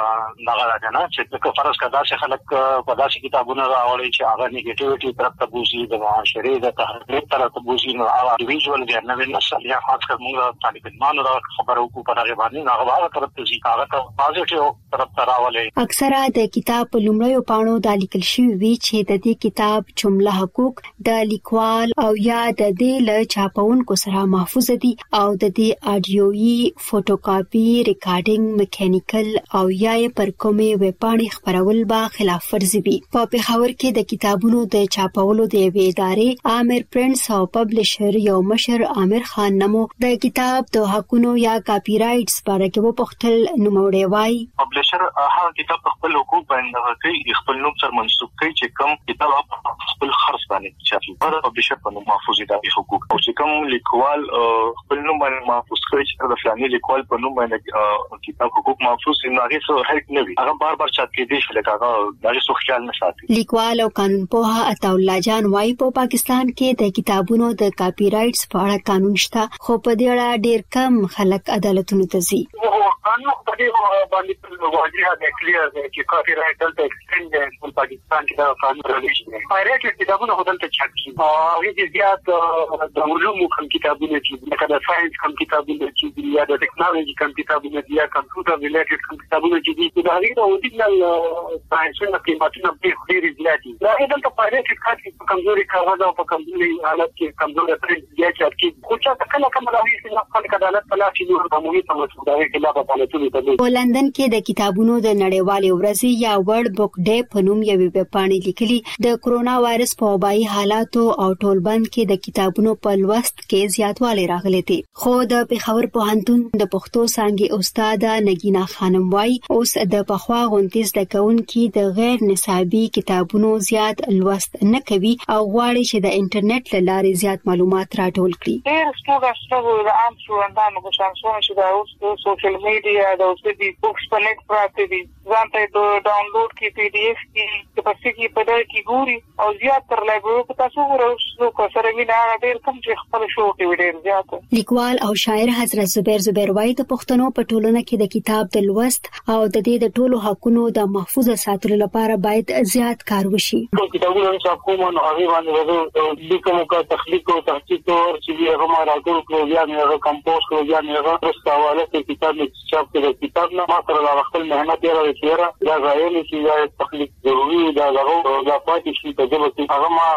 دغه راځنه چې فرض کړه چې خلک په داسې کتابونو راوړي چې هغه نیگیټیویټي طرف ته بوزي، د معاشري د تحریک طرف ته بوزي، نو هغه انډیویډوال دی نه نسل یا خاص کر موږ طالب علمانو را خبرو کو په هغه باندې هغه طرف ته ځي، هغه ته پازیټیو طرف ته راولي. اکثره د کتاب په لومړیو پاڼو د لیکل شوی وی چې د دې کتاب جمله حقوق د لیکوال او یا د دې له چاپونکو سره محفوظ دي او د دې اډیويي، فوټوکاپي، ریکارډینګ، میکانیکل او یا پر کومې ویبپاڼې خبرول به خلاف ورزي وي. په پیښور کې د کتابونو د چاپولو د یوې ادارې عامر پرنټس او پبلشر یو مشر عامر خان نمو د کتاب د حقونو یا کاپی رائټس باره کې وپوښتل. نوموړی وایي پبلشر هغه کتاب خپل حقوق باندې کوي، خپل نوم سره منسوب کوي چې کوم کتاب خپل خرڅ باندې چاپي دا پبلشر په نوم محفوظ دي حقوق، او چې کوم لیکوال خپل نوم باندې محفوظ کوي چې د فلاني لیکوال په نوم باندې کتاب حقوق محفوظ دي، هغه څه هیڅ نه وي، هغه بار چاپ کېدی شي لکه هغه دغه څه خیال نه ساتي. لیکوال او قانون پوها عطا الله جان وايي په پاکستان کې د کتابونو د کاپی رائټس په اړه قانون شته، خو په دې اړه ډېر کم خلک عدالتونو ته ځي. قانون په دې باندې واضح دی، کلیر دی چې کاپی رائټ دلته ایکسټند دی په پاکستان کې دا قانون راوښتي دی. پایریټ کتابونه هدل ته چاپ شي، هغه دې زیات د علومو کوم کتابونه چې لکه د ساينس کوم کتابونه چې یا د ټیکنالوژي کوم کتابونه یا کمپیوټر ریلیټډ کوم کتابونه چې دي دا هغه د اوریجنل ساينسونو قیمتونه په ډېر زیات دي. دا دلته پایریټ کاټي په کمزوري کاغذ او په کمزوري حالت کې کمزوري پرنټ یا چې خو چې کله کوم راوي چې خلک عدالت په لاس کې نور عمومي تمسک دا خلاف په لندن کې د کتابونو د نړیوالې ورځې یا ورلد بوک ډے په نوم یوه ویبپاڼه لیکلي د کرونا وایرس په وبایي حالاتو او ټولبند کې د کتابونو په لوست کې زیاتوالی راغلی دی. خو د پیښور پوهنتون د پښتو څانګې استاده نگینا خانم وايي اوس د پخوا غونډې زده کوونکي د غیر نصابي کتابونو زیات لوست نه کوي او غواړي چې د انټرنیټ له لارې زیات معلومات راټول کړي. ډېر ستونزې د عام ژوندانو په شانسونه چې د اوس سوشل میډیا د اوس د بوکس په نت پراته دي، ځان ته ډاونلوډ کې پی ډی اف کې په څه کې په دای کې ګوري او زیات تر لایبرری په تاسو ورسره کو سره وینا ډېر کم چې خپل شو کې ډېر زیات. لیکوال او شاعر حضرت زبیر وايي د پښتنو په ټولنه کې د کتاب د لوست او د دې د ټولو حقونو د محفوظ ساتلو لپاره باید زیات کار وشي. کتابونه چې کومه نو هغه باندې د کومو کا تخلیق او تحقیق او چې هغه راټول کړو یا نه کمپوز کړو یا نه رساواله کې کتاب چې چاپ کړو کتاب نه ما سره د خپل مهنت یې راوړی دا غوښتل چې دا تخلیق ضروري دا د پاتې شي ته د وڅ هغه ما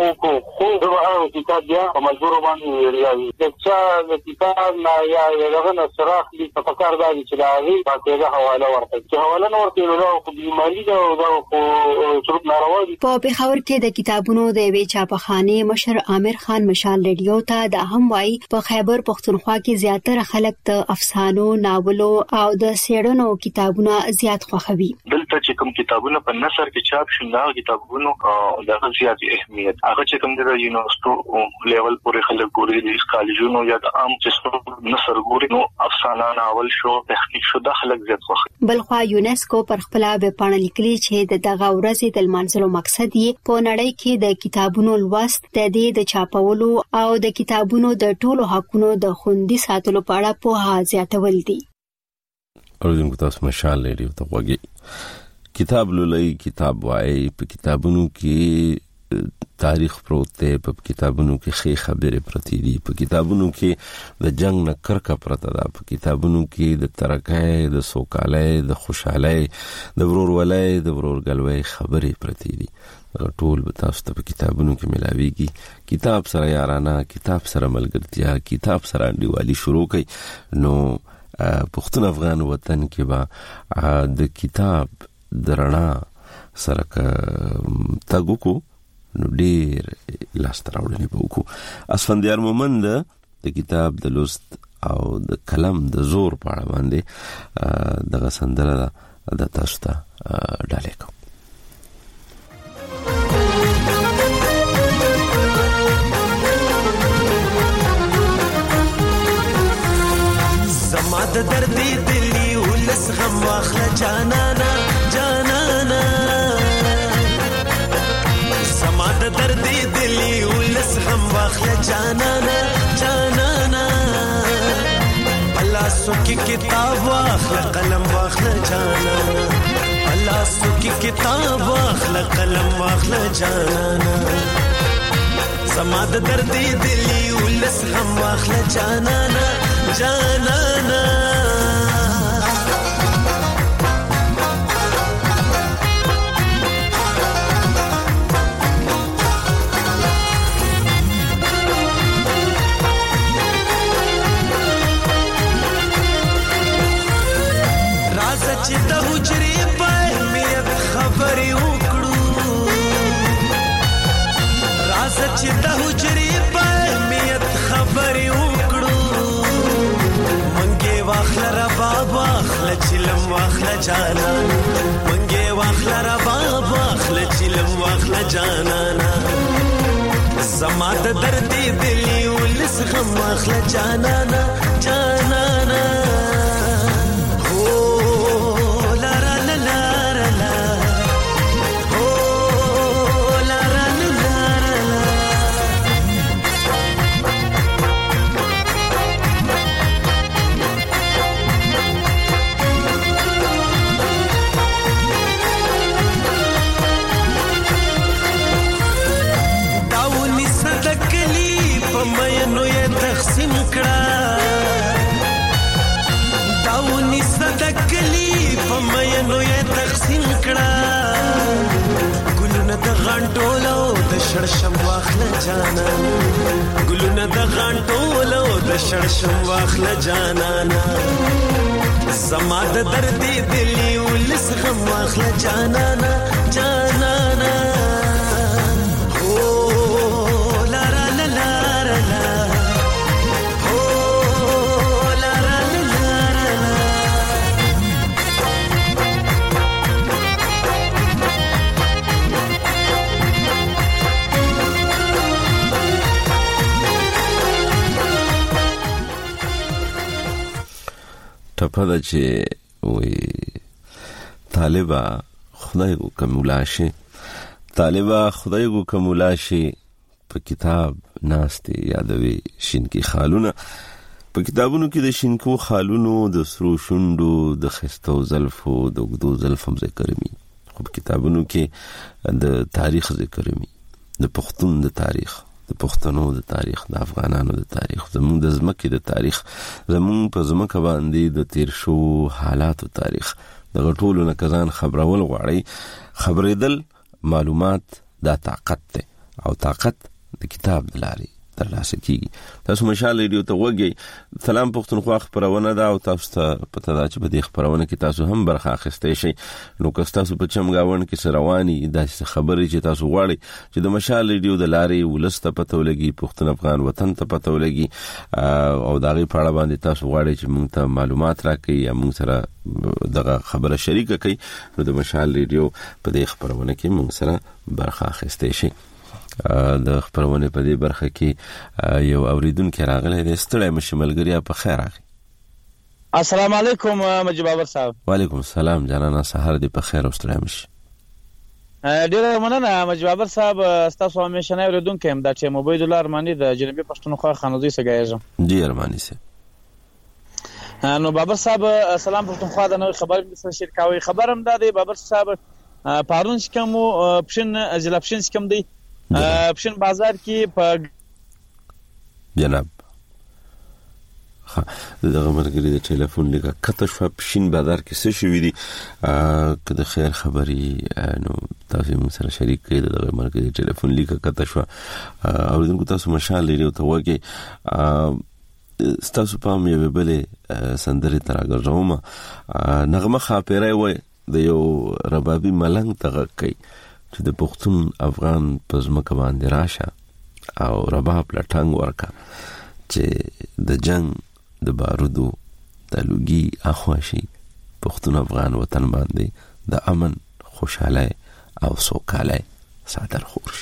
خو دا هغه کتاب بیا په مجبور باندې ریاضي د کتاب نه یا دغه نه سراخ دي په کار دا چې دا وی په حواله ورته چې حواله نور کې نو خو بیماری دا خو شروع ناروا دي. په پیښور کې د کتابونو د یوې چاپخانه مشر عامر خان مشال ریډیو ته د هم وايي په خیبر پښتونخوا کې زیاتره خلک د افسانو، ناولو او د سیړنو کتابونه زیات خوښوي. دلته چې کوم کتابونه په نثر کې چاپ شوي دا کتابونو د زیات اهمیت هغه چې کوم د یونیورسيټو لیول پورې خلک ګوري د کالجونو یا د عام چې نثر ګوري نو افسانه، ناول شو، تحقیق شو د خلک زیات خوښوي. بلخوا یونسکو پر خپل ویبپاڼه لیکلي چې دغه ورځ د لمانځلو مقصد یې په نړۍ کې د کتابونو لوست، د دې د چاپولو او د کتابونو د ټولو حقونو د خوندي ساتلو په اړه پوهه زیاتول دي. ارزم کو تاسو مشال لري ته وګي کتاب لولای کتاب وای په کتابونو کې تاریخ پروت دی، په کتابونو کې ښې خبرې پرتې دي، په کتابونو کې د جنگ نه کرکه پرته ده، په کتابونو کې د ترقۍ، د سوکالۍ، د خوشحالۍ، د ورورولۍ، د ورورګلوۍ خبرې پرتې دي. ټول به تاسو ته په کتابونو کې ملاويږي. کتاب سره یارانه، کتاب سره ملګرتیا، کتاب سره انډیوالي شروع کړئ. نو پښتون افغان وطن کې به د کتاب درنا سره تاګو کو نو ډیر لاس تراوړنې به وکړو. اسفندیار مومند د کتاب د لوست او د قلم د زور په اړه باندې دغه سندره د تاسو ته ډالې کوم. زما د دردې دلی ولس غم واخله جانانا جانانا، زما د دردې دلی ولس غم واخله جانانا جانانا، پلاسو کې کتاب واخله قلم واخله جانانا، پلاسو کې کتاب واخله قلم واخله جانانا، زما د دردې دلی ولس غم واخله جانانا جانانا. راځه چې د حجرې په اهمیت خبرې وکړو، راځه چې د حجرې په اهمیت خبرې وکړو، واخله رباب واخله چلم واخله جانانا، منګې واخله رباب واخله چلم واخله جانانا، زما د دردې دلی ولس غم واخله جانانا جانانا. مینو یې تقسیم کړه، داونی صدقلی په مینو یې تقسیم کړه، ګلونه د غانټولو د شړشم واخله جانانا، ګلونه د غانټولو د شړشم واخله جانانا، زما د دردې دلی ولس غم واخله جانانا جانانا. ټپه ده چې وی طالبه خدای کو کمولا شي، طالبه خدای کو کمولا شي، په کتاب ناستې یادوي شینکی خالونه. په کتابونو کې د شینکو خالونو، د سرو شونډو، د خستو زلفو، د اوږدو زلفو ذکر می، خو په کتابونو کې د تاریخ ذکر می، د پښتون د تاریخ، د پښتنو د تاریخ، د افغانانو د تاریخ، زموږ د ځمکې د تاریخ، زموږ په ځمکه باندې د تیر شو حالاتو تاریخ. دغه ټولو نه کزان خبرول غواړي. خبرېدل معلومات دا طاقت دی او طاقت د کتاب د لارې ترلاسه کیږي. تاسو مشال ریډیو ته وګورئ. سلام پښتونخوا خبرونه ده او تاسو ته پته ده چې په دې خبرونه کې تاسو هم برخه اخیستئ شئ. نو که تاسو په چمګاون کې سرواني داسې خبرې چې تاسو غواړئ چې د مشال ریډیو د لارې ولسته پته ولګي، پښتون افغان وطن ته پته ولګي او دغه په اړه باندې تاسو غواړئ چې موږ ته معلومات راکړئ یا موږ سره دغه خبره شریکه کړئ، نو د مشال ریډیو په دې خبرونه کې موږ سره برخه اخیستئ شئ. د خبرونه په دې برخه کې یو اوریدونکو راغلی دی. ستړی مشه ملګریا، په خیر راغی. السلام علیکم مجيب بابر صاحب. وعلیکم السلام جانانا، سحر دې په خیر او ستړی مشه. ډیره مننه مجيب بابر صاحب، تاسو همیشه نه اوریدونکو هم دا چې موبایل دلار مانی د جنوبي پښتونخوا خانوزي سګایږم. جی ارمانی سه. نو بابر صاحب سلام پښتونخوا د نوې خبر سره شریکوي. خبرم دا دی بابر صاحب، پارون کوم پښین ضلع پښین کوم دی پښین بازار کې په جناب دغه مرګري د ټلیفون لیکه کته شو پښین بازار کې څه شوې دي که د خیر خبري نو تاسو موږ سره شریک کړئ دغه مرګري ټلیفون لیکه کته شو او دغه تاسو مشال لري ته وګي تاسو په مې وبلې سندري تراګرځوم نغمه خاپيره وای د یو ربابي ملنګ تغه کوي چې د پښتون افغان پزماکه باندې راشه او رباب لټنګ ورکا چې د جنگ د بارودو د لوګي اخواشي پښتون افغان وطن باندې د امن خوشاله او سوکاله صادر خورشي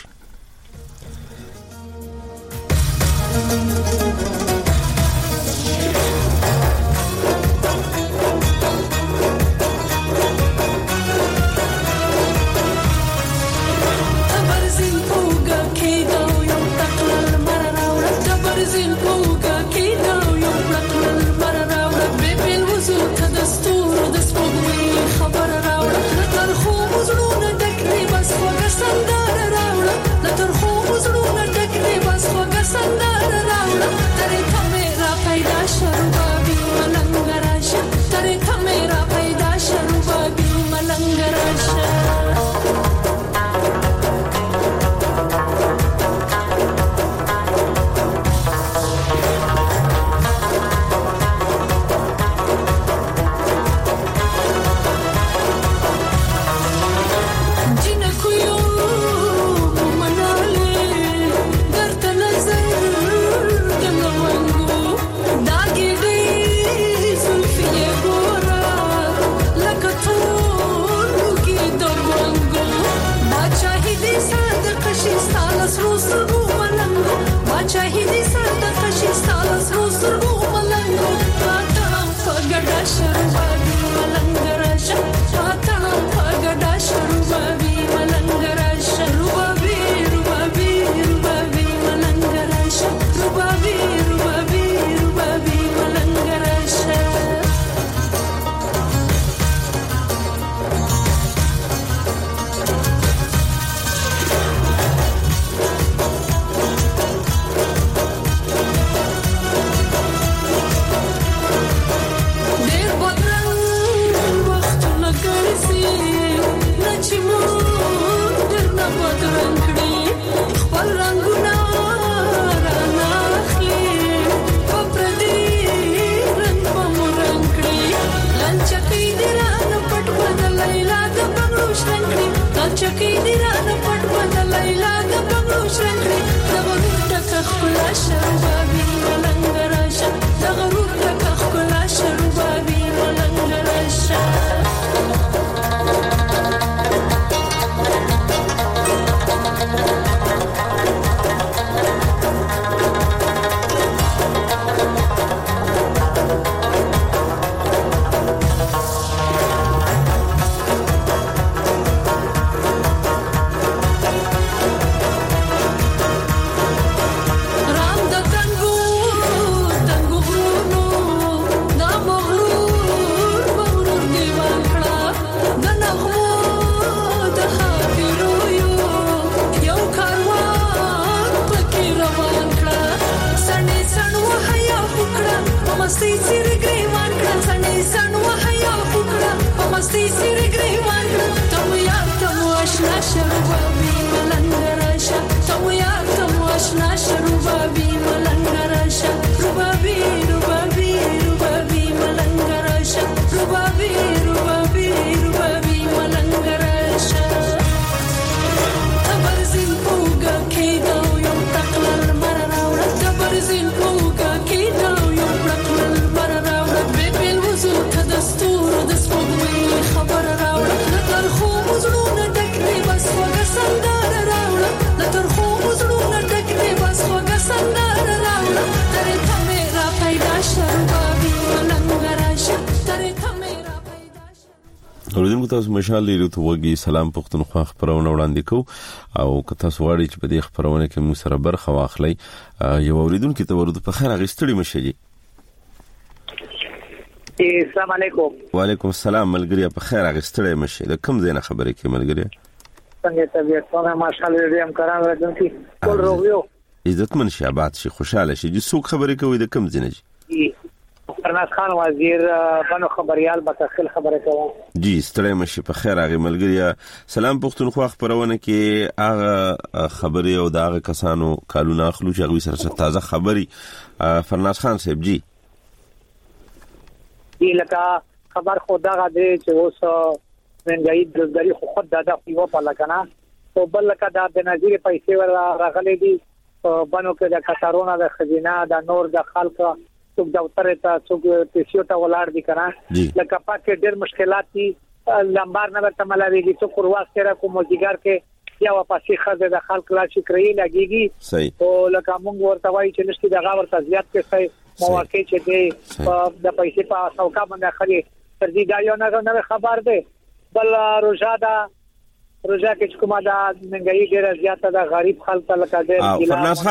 اوریدونکو تاسو مشال لري ته وګي سلام پښتونخوا خبرونه وړاندې کو او که تاسو غواړئ چې په دې خبرونه کې مو سره برخه واخلئ یو اوریدونکو ته ورته په خیر غستړي مشي. السلام علیکم. وعلیکم السلام ملګری په خیر غستړي مشي. د کوم ځای نه خبرې کې ملګری؟ څنګه طبيعتونه ماشاءالله دې هم کران راځي ټول روغیو عزتمن شابات شي خوشاله شي چې څوک خبرې کوي د کم ځنه جی فرناز خان وزیر بنو خبريال بتخل خبره کوم جی ستړی مشه په خیر هغه ملګری سلام پښتونخوا خبرونه کې هغه خبري او داغه کسانو کالونه خلو چې هغه سره تازه خبري فرناز خان صاحب جی لکه خبر خدا غدي چې اوس منګای درګری خود دادا خو په لکنه او بل لکه د بنظیر پیسې ور راغلي دي بنو کې د کثارونه د خزینه د نور د خلک څوک دفتر ته څوک پیسو ته ولاړ دي کنه لکه پاتې ډېر مشکلات دي لمبار نه ورته ملاويږي څوک پرواز کرا کوم ځګر کې یا واپسې خزه د خلک لا شکرې لګيږي او لکه موږ ورته وایي چې نشي دغه ورته زیات کې مواقع چې دي د پیسې په څوکا باندې خالي ترځي دا یو نه خبر ده بل روزه کې کومه دا منګي ډیره زیاته ده غریب خلک لکه دې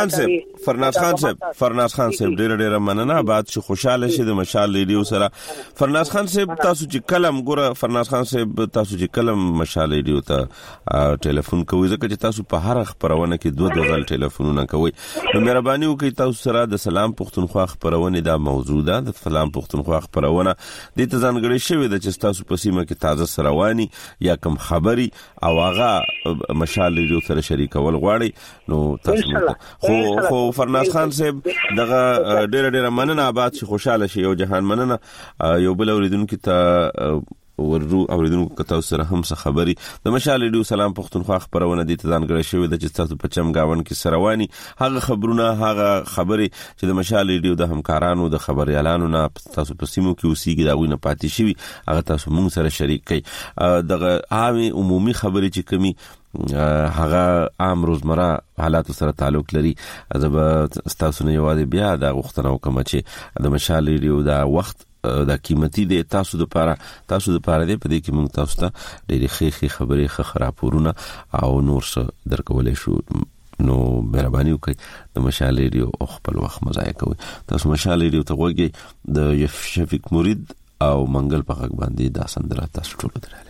فرناز خان صاحب ډیره مننه بعد چې خوشاله شي د مشال ریډیو سره فرناز خان صاحب تاسو چې کلم ګوره فرناز خان صاحب تاسو چې کلم مشال ریډیو ته ټلیفون کوي ځکه چې تاسو په هر خبرونه کې دوه ځل ټلیفونونه کوي نو مهرباني وکړئ تاسو سره د سلام پښتونخوا خبرونه دا موضوع ده د سلام پښتونخوا خبرونه د ځانګړي شوی د چې تاسو په سیمه کې تازه رواني یا کوم خبري او هغه مشال ریډیو سره شریکول غواړي نو تاسو خو فرناز خان صاحب دغه ډېر مننه آباد شي خوشاله شي یو جهان مننه یو بل اوریدونکو ته ورو اوریدونکو کتاو سره هم څه خبري د مشال ریډیو سلام پښتونخوا خبرونه دي ته ځانګړي شوی د چې تاسو په چمګاون کې سرواني هغه خبرونه هغه خبري چې د مشال ریډیو د همکارانو د خبريالانو نه تاسو په سیمو کې اوسېږي دا وینه پاتې شي هغه تاسو موږ سره شریک کړئ دغه عامي عمومي خبري چې کمی هغه عام روزمره حالات سره تعلق لري زب تاسو نه یوازې بیا دا غوښتنه وکم چې د مشال ریډیو دا وخت دا قیمتي دی تاسو د پاره دی په دې کې موږ تاسو ته ډېری خې خبرې خبرونه او نور څه درکولې شو نو مهرباني وکړئ د مشال ریډیو خپل وخت مزای کوي تاسو مشال ریډیو ته وګورئ د شفیق مرید او منګل په حق باندې دا سندره تاسو ټول دراله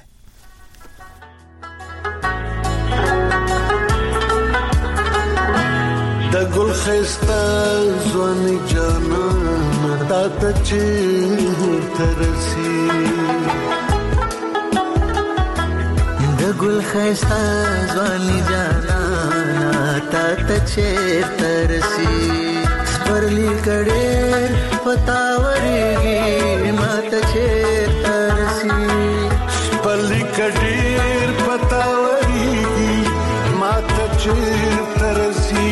د ګل خستا ځواني جانان تا ته چې ترسي د ګل خستا ځواني جانان تا ته چې ترسي پرلی کډېر پتاوريږي ما ته چې ترسي پرلی کډېر پتاوريږي ما ته چې ترسي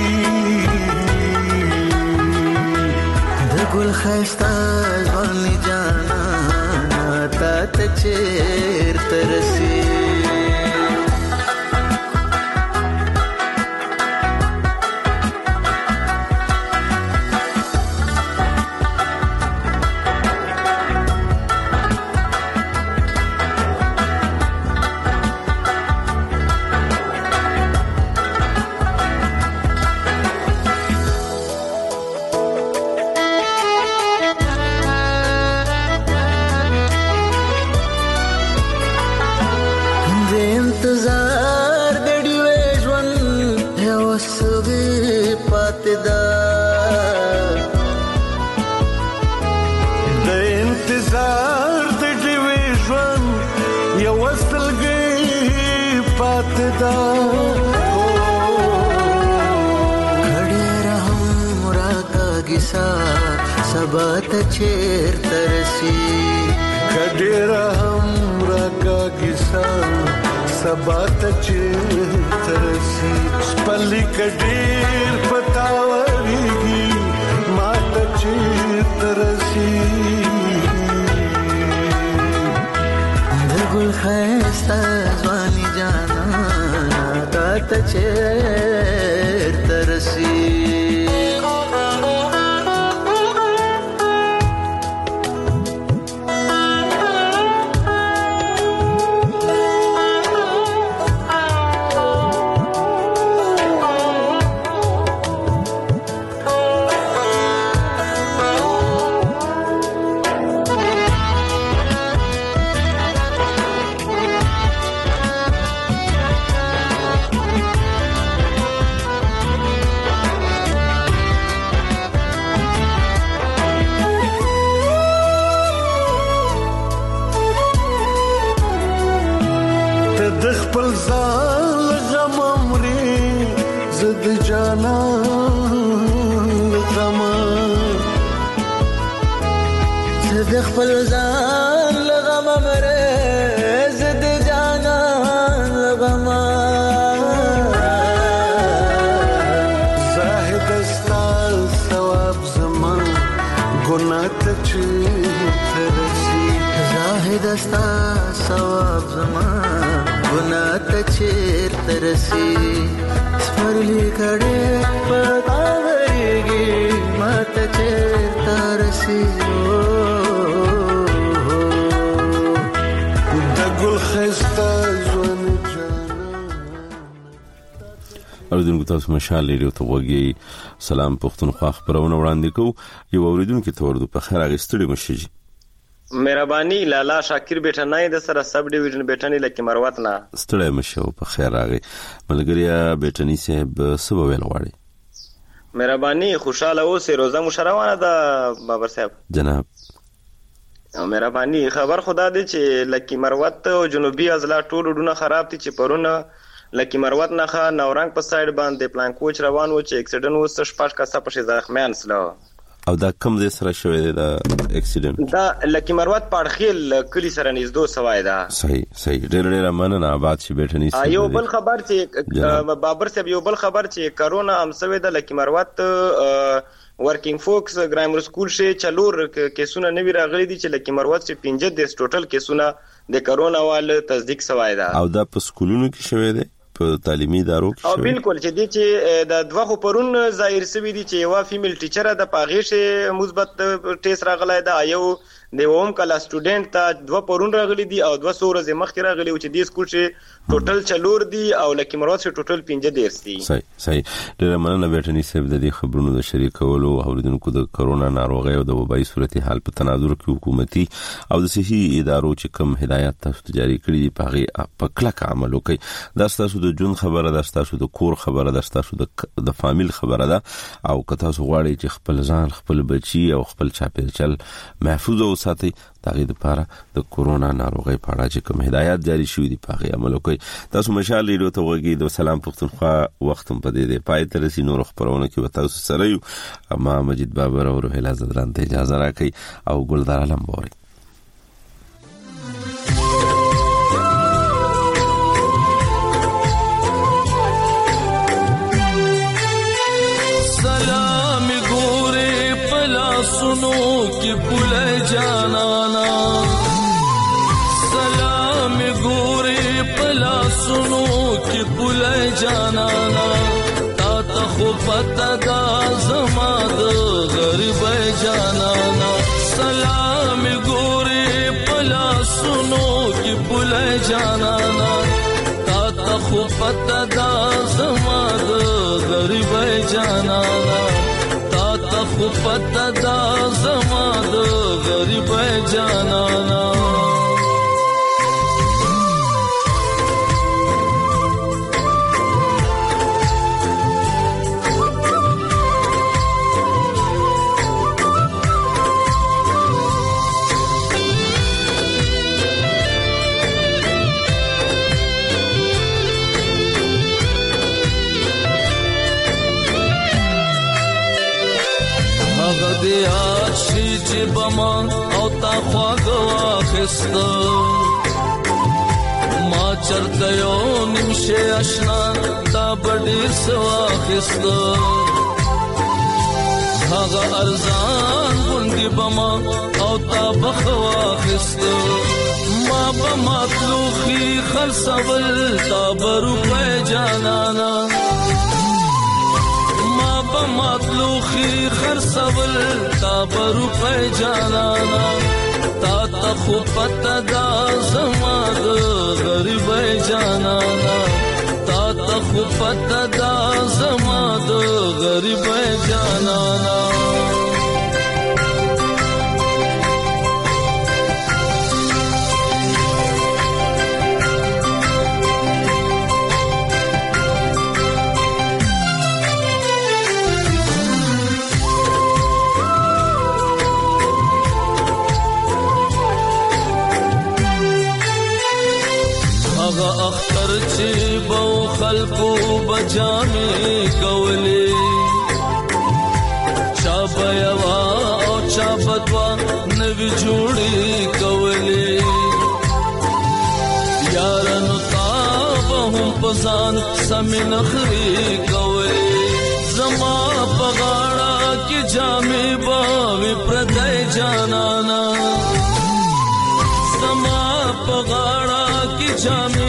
ګل خستا ځواني جانا تا ته چیر ترسي سبات چیر ترسی کډیر هم راکا کیسا سبات چیر ترسی پلی کډیر پتاوريږي مات چیر ترسی دګل خستا ځواني جانا تا ته چیر ترسی زد جانان غما زد خپل ځان لغما مره زد جانان غما زاهد استا ثواب زمان ګناه ته چې ترسي زاهد استا ثواب زمان ګناه ته چې ترسي سپرلی کړه پتا ورګي مات چې ترسي د ګل خسته ځوان اوریدونکو تاسو مشال لري ته وګي سلام پښتونخوا خبرونه وړاندې کو یو اوریدونکو ته ورته په خیر اغستړي مشي مهرباني لالا شاکر بیٹنای د سره سب ډیویژن بیٹنی لکه مروت نه ستړی مشو په خیر راغی ملګریا بیٹنی صاحب سبا ویل غواړي مهرباني خوشاله اوسه روزه مشروانه ده بابر صاحب جناب مهرباني خبر خدا دې چې لکه مروت او جنوبي اضلاع ټول ډونه خراب دي چې پرونه لکه مروت نه خا نورنګ په سایډ باندې پلان کوچ روان و چې اکسیډنټ وسه شپږ کسه په زخمیان سلو او دا کم دې سره شوې ده اکسیډنټ دا لکه مروت پاړخیل کلی سره نږدې سوای ده صحیح ډېر مننه آباد شي بیٹنی یو بل خبر چې بابر صاحب یو بل خبر چې کرونا هم سوي ده لکه مروت ورکینګ فوکس ګرامر سکول شي چلور کیسونه نوی راغلي دي چې لکه مروت چې 15 د ټوټل کیسونه د کرونا وال تصدیق سوای ده او دا په سکولونو کې شوې ده په تعلیمي ادارو کې او بالکل چې دي چې د دوه پرون ظاهر سوي دي چې یو فیمیل ټیچر د پاغیشه مثبت ټیسټ راغلی دا یو د اوم کلا سټوډنټ ته دوه پرون راغلي دي او 200 ورځې مخکې راغلي چې د سکول چې ټوټل چلور دي او لکه مراد چې ټوټل 15 دي صحیح ډېر مننه بیٹنی صاحب د دې خبرونو د شریکولو او اوریدونکو د کرونا ناروغي او د وبایي صورتحال په تناظر کې حکومتي او د صحي ادارو چې کوم هدایت تاسو جاری کړي دي په کلک عمل وکړي دا تاسو د جون خبره ده تاسو د کور خبره ده تاسو د فامیل خبره ده او که تاسو غواړئ چې خپل ځان خپل بچي او خپل چاپیریال محفوظ ساتي دغه لپاره د کورونا ناروغي په اړه چې کوم هدایت جاری شوې دي په هغه عمل وکړي تاسو مشال لري ته وګورئ د سلام پښتونخوا وخت په دې پای تر سي نور خبرونه کې وتاوس سره یو ما مجید بابر او روحلا زدران ته اجازه راکړي او ګلدار علم بوري सुनो कि पुले जाना सलाम गोरे पला सुनो कि पुले जाना ता खो पता दा जमाद गरीब जाना सलाम गोरे पला सुनो कि पुले जाना ता खो पता दा जमाद गरीब जाना خو پتا دا زما د غریب جانانا دی آشی چې بما او تا خواږه واخسته ما چرته یو نمشه آشنا تا بډیر سواخسته هغه ارزان غوندي بما او تا بخواخسته ما بمطلوخي خرڅول تا بروپه جانانا مطلوخي خرڅول تا بروپه جانانا تا خو پتا دا زما د غریب جانانا تا خو پتا دا زما د غریب جانانا جامې کولې چا بیا او چا بدوا نوی جوړې کولې یارانو تاب هم پزان سمې نخري کولې زما پغاړه کې جامې باوي پردای جانانا زما پغاړه کې جامې